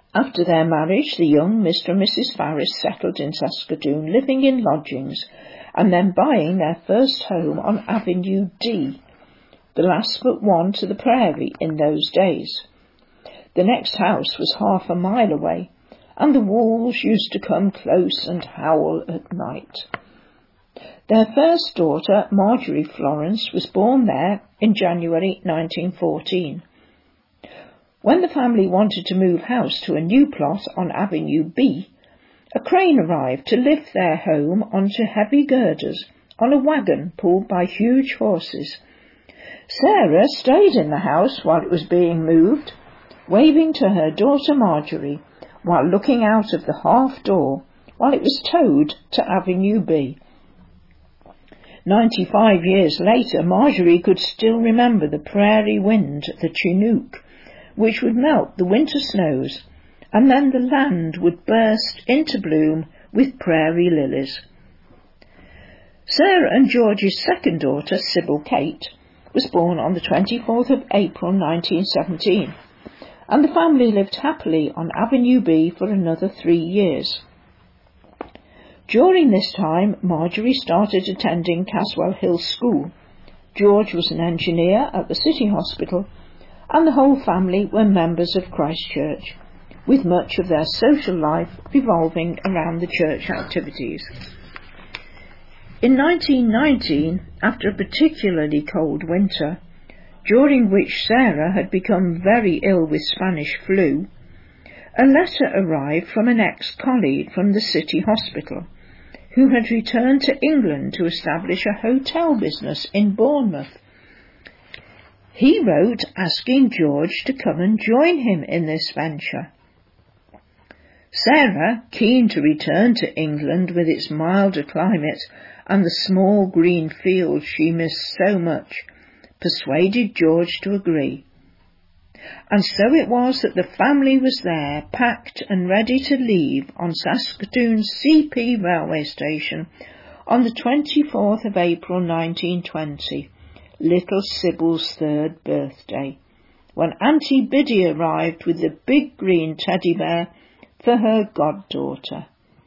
After their marriage, the young Mister and Missus Farris settled in Saskatoon, living in lodgings, and then buying their first home on Avenue D, the last but one to the prairie in those days. The next house was half a mile away, and the wolves used to come close and howl at night. Their first daughter, Marjorie Florence, was born there in January nineteen fourteen. When the family wanted to move house to a new plot on Avenue B, a crane arrived to lift their home onto heavy girders on a wagon pulled by huge horses. Sarah stayed in the house while it was being moved, waving to her daughter Marjorie while looking out of the half door while it was towed to Avenue B. Ninety-five years later, Marjorie could still remember the prairie wind, the Chinook, which would melt the winter snows, and then the land would burst into bloom with prairie lilies. Sarah and George's second daughter, Sybil Kate, was born on the twenty-fourth of April nineteen seventeen, and the family lived happily on Avenue B for another three years. During this time, Marjorie started attending Caswell Hill School. George was an engineer at the City Hospital, and the whole family were members of Christ Church, with much of their social life revolving around the church activities. In nineteen nineteen, after a particularly cold winter, during which Sarah had become very ill with Spanish flu, a letter arrived from an ex-colleague from the City Hospital, who had returned to England to establish a hotel business in Bournemouth. He wrote asking George to come and join him in this venture. Sarah, keen to return to England with its milder climate and the small green fields she missed so much, persuaded George to agree. And so it was that the family was there, packed and ready to leave on Saskatoon's C P railway station on the twenty-fourth of April nineteen twenty, little Sybil's third birthday, when Auntie Biddy arrived with the big green teddy bear for her goddaughter.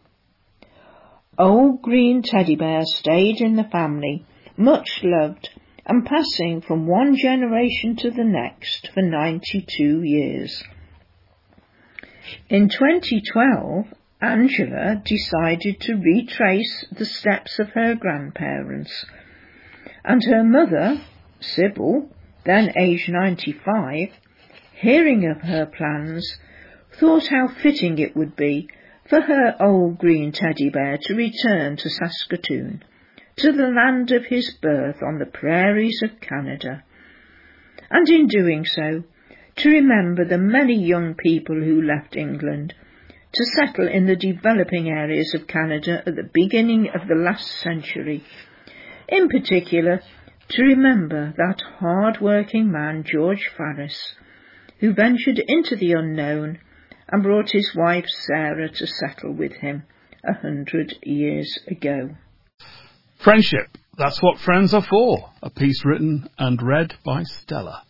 Old Green Teddy Bear stayed in the family, much loved, and passing from one generation to the next for ninety-two years. In twenty twelve, Angela decided to retrace the steps of her grandparents, and her mother, Sybil, then aged ninety-five, hearing of her plans, thought how fitting it would be for her old green teddy bear to return to Saskatoon, to the land of his birth on the prairies of Canada, and in doing so, to remember the many young people who left England to settle in the developing areas of Canada at the beginning of the last century, in particular to remember that hard-working man George Farris, who ventured into the unknown and brought his wife Sarah to settle with him a hundred years ago. Friendship, that's what friends are for. A piece written and read by Stella.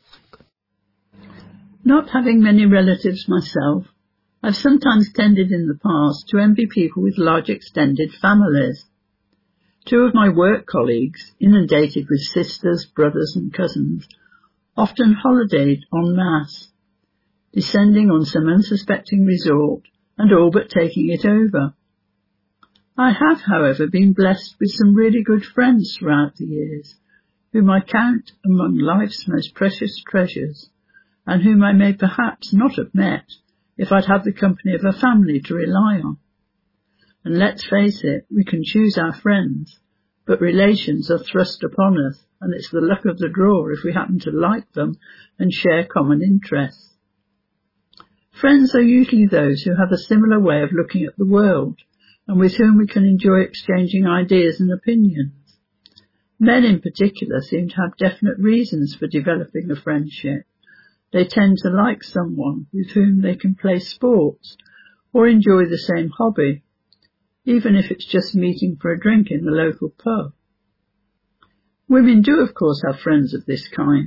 Not having many relatives myself, I've sometimes tended in the past to envy people with large extended families. Two of my work colleagues, inundated with sisters, brothers and cousins, often holidayed en masse, descending on some unsuspecting resort and all but taking it over. I have, however, been blessed with some really good friends throughout the years, whom I count among life's most precious treasures, and whom I may perhaps not have met if I'd had the company of a family to rely on. And let's face it, we can choose our friends, but relations are thrust upon us, and it's the luck of the draw if we happen to like them and share common interests. Friends are usually those who have a similar way of looking at the world, and with whom we can enjoy exchanging ideas and opinions. Men in particular seem to have definite reasons for developing a friendship. They tend to like someone with whom they can play sports or enjoy the same hobby, even if it's just meeting for a drink in the local pub. Women do, of course, have friends of this kind,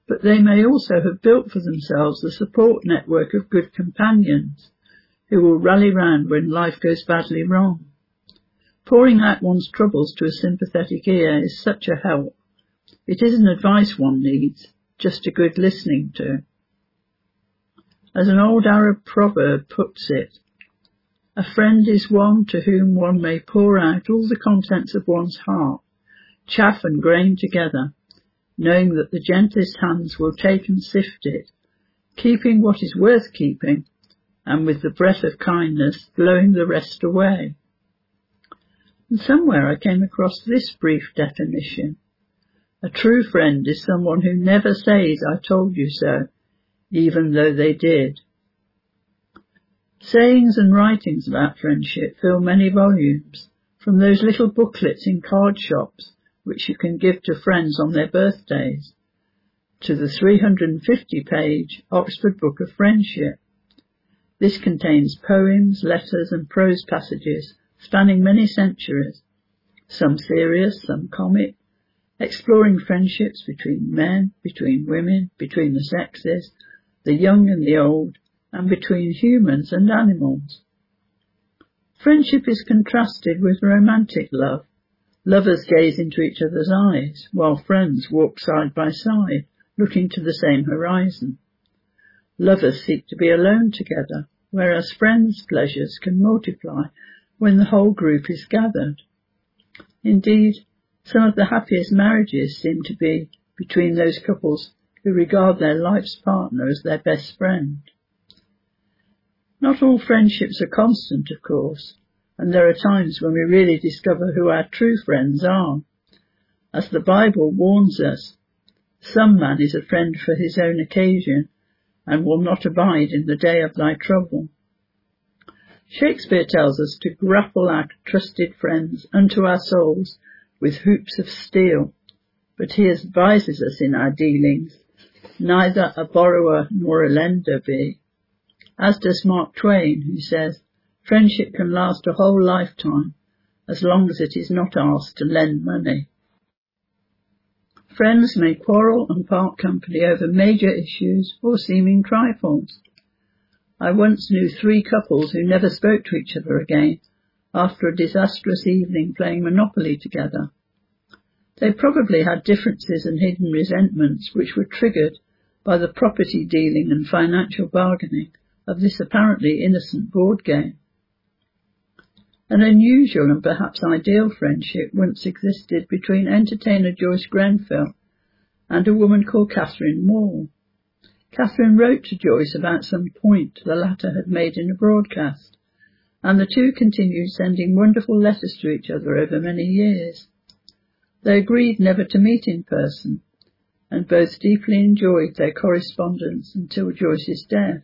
but they may also have built for themselves the support network of good companions who will rally round when life goes badly wrong. Pouring out one's troubles to a sympathetic ear is such a help. It isn't advice one needs, just a good listening to. As an old Arab proverb puts it, a friend is one to whom one may pour out all the contents of one's heart, chaff and grain together, knowing that the gentlest hands will take and sift it, keeping what is worth keeping, and with the breath of kindness blowing the rest away. And somewhere I came across this brief definition. A true friend is someone who never says, "I told you so," even though they did. Sayings and writings about friendship fill many volumes, from those little booklets in card shops which you can give to friends on their birthdays, to the three hundred fifty page Oxford Book of Friendship. This contains poems, letters and prose passages spanning many centuries, some serious, some comic, exploring friendships between men, between women, between the sexes, the young and the old, and between humans and animals. Friendship is contrasted with romantic love. Lovers gaze into each other's eyes, while friends walk side by side, looking to the same horizon. Lovers seek to be alone together, whereas friends' pleasures can multiply when the whole group is gathered. Indeed, some of the happiest marriages seem to be between those couples who regard their life's partner as their best friend. Not all friendships are constant, of course, and there are times when we really discover who our true friends are. As the Bible warns us, some man is a friend for his own occasion, and will not abide in the day of thy trouble. Shakespeare tells us to grapple our trusted friends unto our souls with hoops of steel, but he advises us in our dealings, neither a borrower nor a lender be. As does Mark Twain, who says, friendship can last a whole lifetime, as long as it is not asked to lend money. Friends may quarrel and part company over major issues or seeming trifles. I once knew three couples who never spoke to each other again after a disastrous evening playing Monopoly together. They probably had differences and hidden resentments which were triggered by the property dealing and financial bargaining of this apparently innocent board game. An unusual and perhaps ideal friendship once existed between entertainer Joyce Grenfell and a woman called Catherine Moore. Catherine wrote to Joyce about some point the latter had made in a broadcast, and the two continued sending wonderful letters to each other over many years. They agreed never to meet in person, and both deeply enjoyed their correspondence until Joyce's death.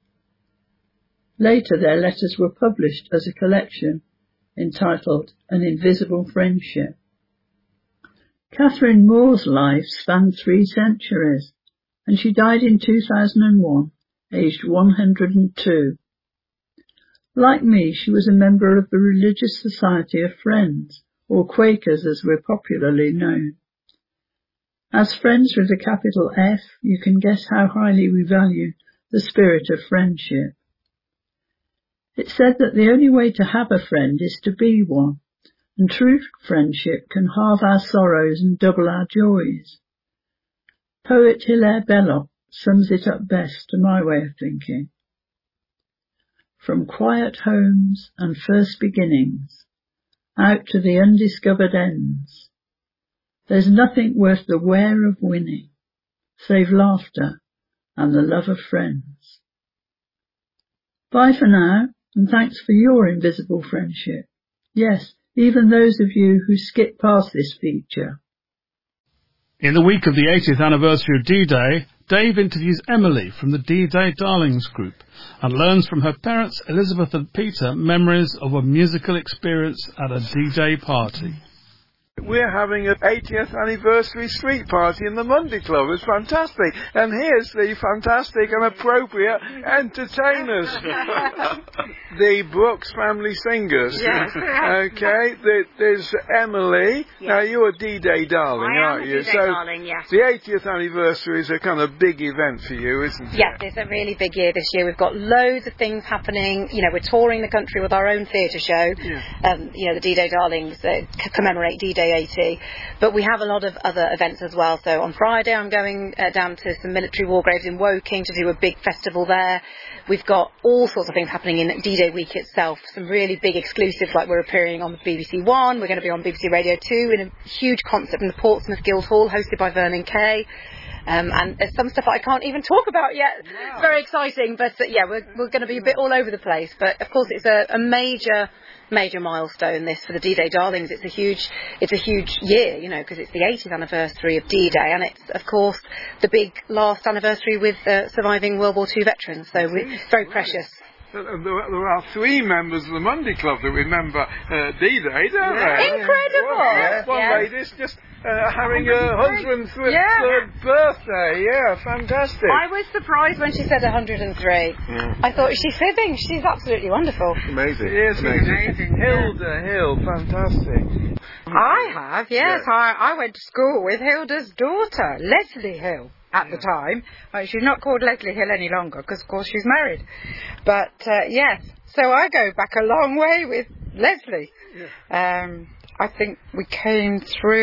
Later their letters were published as a collection entitled An Invisible Friendship. Catherine Moore's life spanned three centuries, and she died in two thousand one, aged one hundred two. Like me, she was a member of the Religious Society of Friends, or Quakers as we're popularly known. As friends with a capital F, you can guess how highly we value the spirit of friendship. It's said that the only way to have a friend is to be one, and true friendship can halve our sorrows and double our joys. Poet Hilaire Belloc sums it up best to my way of thinking. From quiet homes and first beginnings, out to the undiscovered ends, there's nothing worth the wear of winning, save laughter and the love of friends. Bye for now, and thanks for your invisible friendship. Yes, even those of you who skip past this feature. In the week of the eightieth anniversary of D-Day, Dave interviews Emily from the D-Day Darlings group and learns from her parents, Elizabeth and Peter, memories of a musical experience at a D-Day party. We're having an eightieth anniversary street party in the Monday Club. It's fantastic. And here's the fantastic and appropriate entertainers. The Brooks Family Singers. Yes. Okay, the, there's Emily. Yes. Now, you're a D-Day darling, I am aren't a you? D-Day so darling, yes. the eightieth anniversary is a kind of big event for you, isn't it? Yes, it's a really big year this year. We've got loads of things happening. You know, we're touring the country with our own theatre show. Yeah. Um, you know, the D-Day Darlings uh, c- commemorate D-Day eighty. But we have a lot of other events as well. So on Friday I'm going uh, down to some military war graves in Woking to do a big festival there. We've got all sorts of things happening in D-Day week itself. Some really big exclusives, like we're appearing on B B C One. We're going to be on B B C Radio two in a huge concert in the Portsmouth Guildhall hosted by Vernon Kay. Um, and there's some stuff I can't even talk about yet. Wow. It's very exciting, but uh, yeah, we're, we're going to be a bit all over the place. But of course, it's a, a major, major milestone. This for the D-Day Darlings. It's a huge, it's a huge year, you know, because it's the eightieth anniversary of D-Day, and it's of course the big last anniversary with uh, surviving World War Two veterans. So we, it's very precious. There are three members of the Monday Club that remember uh, D-Day, don't yeah. they? Incredible! Well, yeah. One yeah. lady's just uh, having her one hundred third yeah. birthday. Yeah, fantastic. I was surprised when she said one hundred and three. Yeah. I thought, is she fibbing? She's absolutely wonderful. Amazing. Yes, amazing. amazing. Hilda Hill, fantastic. I have, yes. Yeah. I, I went to school with Hilda's daughter, Leslie Hill. At the time. Well, she's not called Leslie Hill any longer because, of course, she's married. But, uh, yes, so I go back a long way with Leslie. Yeah. Um, I think we came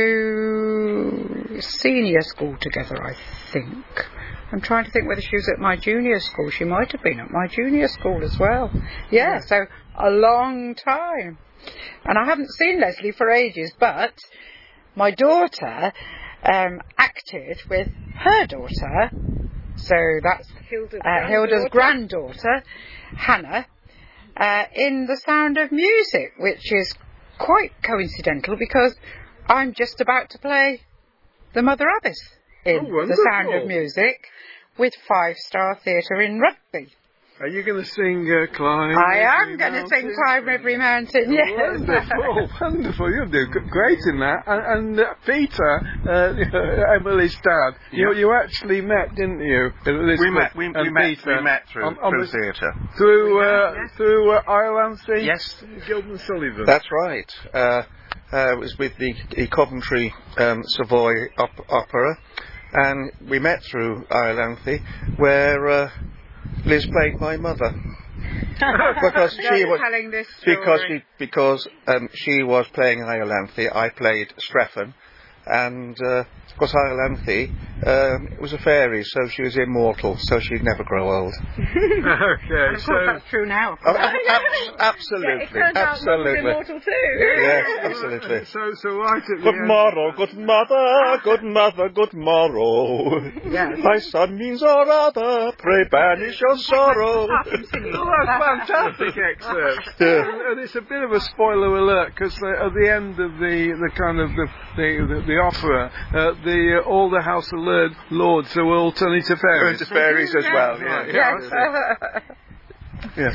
through senior school together, I think. I'm trying to think whether she was at my junior school. She might have been at my junior school as well. Yeah, yeah. So a long time. And I haven't seen Leslie for ages, but my daughter... Um, acted with her daughter, so that's Hilda's, uh, Hilda's granddaughter, Hannah, uh, in The Sound of Music, which is quite coincidental because I'm just about to play the Mother Abbess in oh, The Sound of Music with Five Star Theatre in Rugby. Are you going to sing uh, Climb? I am going to sing Climb Every Mountain, yes. Wonderful, wonderful. You'll do great in that. And, and uh, Peter, uh, Emily's dad, yeah. you, you actually met, didn't you? Elizabeth we met, we, we met, we met through, on, on through theatre. Through, uh, yes. through uh, Ireland, yes. Gildan Sullivan. That's right. Uh, uh, it was with the, the Coventry um, Savoy op- Opera. And we met through Ireland, where... Uh, Liz played my mother because she was telling this because she because um, she was playing Iolanthe. I played Strephon, and uh, of course Iolanthe um, was a fairy, so she was immortal, so she'd never grow old. Okay, and of so course that's true now. Oh, ab- absolutely, yeah, it absolutely. Immortal too. Yes, absolutely. So, so right at the Good end. morrow, good mother, good mother, good morrow. Yes. My son means or other, pray banish your sorrow. Oh, that's fantastic excerpt. Yeah. And, and it's a bit of a spoiler alert because at the end of the, the kind of the the, the, the opera, uh, the uh, all the House of Lord, Lords are all turning into fairies. Turn to fairies as well. Yeah. Yes. Yes.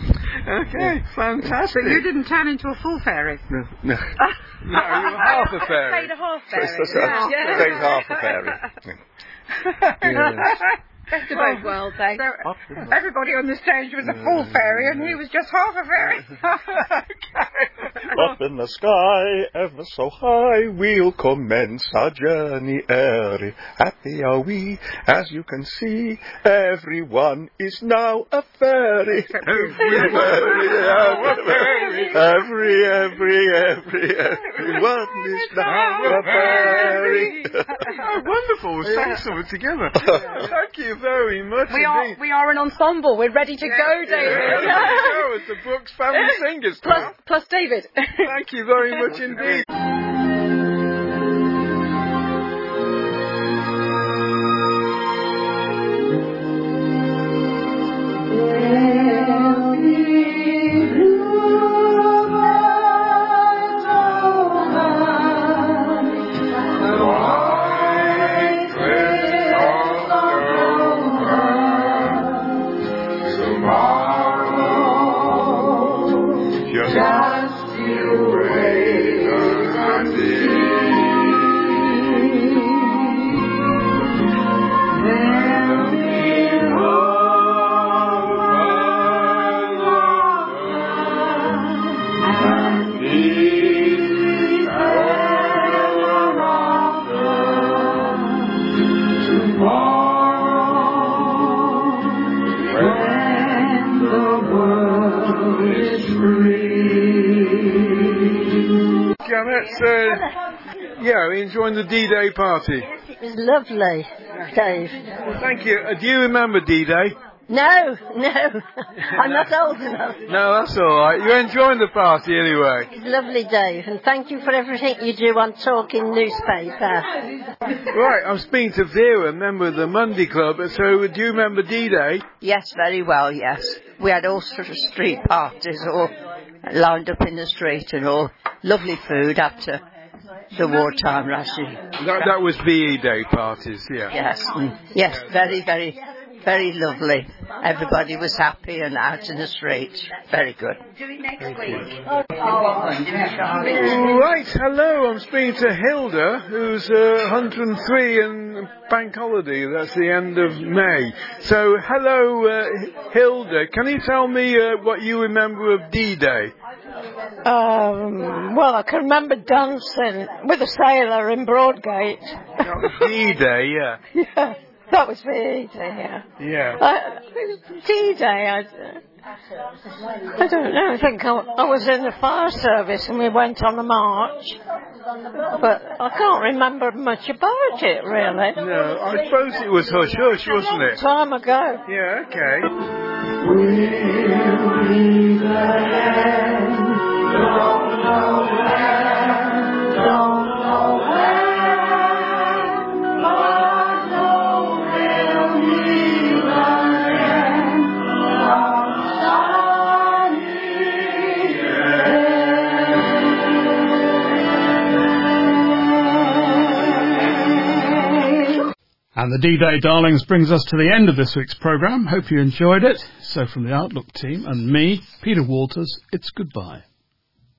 Okay, fantastic. So you didn't turn into a full fairy? No. No. No, you were half a fairy. Played a half fairy. So, so, so, yeah. Played half a fairy. Yeah. Best of both worlds, eh? So everybody on the stage was a full fairy and he was just half a fairy. Up in the sky, ever so high, we'll commence our journey airy. Happy are we, as you can see, everyone is now a fairy. Every, every, every, every, every, everyone is now a fairy. Oh, wonderful, we're saying something together. Thank you very much we are, indeed. we are an ensemble, we're ready to yeah, go, David. Yeah, yeah. Go, it's the Brooks Family Singers. Plus, plus David. Thank you very much indeed. Just you wait until Yes, uh, yeah, enjoying the D-Day party. Yes, it was lovely, Dave. Well, thank you. Uh, do you remember D-Day? No, no, I'm not old enough. No, that's all right. You're enjoying the party anyway. It's lovely, Dave, and thank you for everything you do on Talking Newspaper. Right, I'm speaking to Vera, a member of the Monday Club. So, do you remember D-Day? Yes, very well, yes. We had all sorts of street parties, all lined up in the street and all. Lovely food after the wartime ration. That, that was V E Day parties, yeah. Yes, mm, yes, very, very... Very lovely. Everybody was happy and out in the streets. Very good. Right, hello, I'm speaking to Hilda, who's uh, one hundred and three in bank holiday. That's the end of May. So, hello, uh, Hilda. Can you tell me uh, what you remember of D-Day? Um, well, I can remember dancing with a sailor in Broadgate. That was D-Day, yeah. Yeah. That was D-Day, yeah. Yeah. Uh, D-Day, I, I don't know. I think I, I was in the fire service and we went on a march. But I can't remember much about it, really. No, I suppose it was hush hush, wasn't it? A long time ago. Yeah, okay. Don't know where, don't know where. And the D-Day Darlings brings us to the end of this week's programme. Hope you enjoyed it. So from the Outlook team and me, Peter Walters, it's goodbye.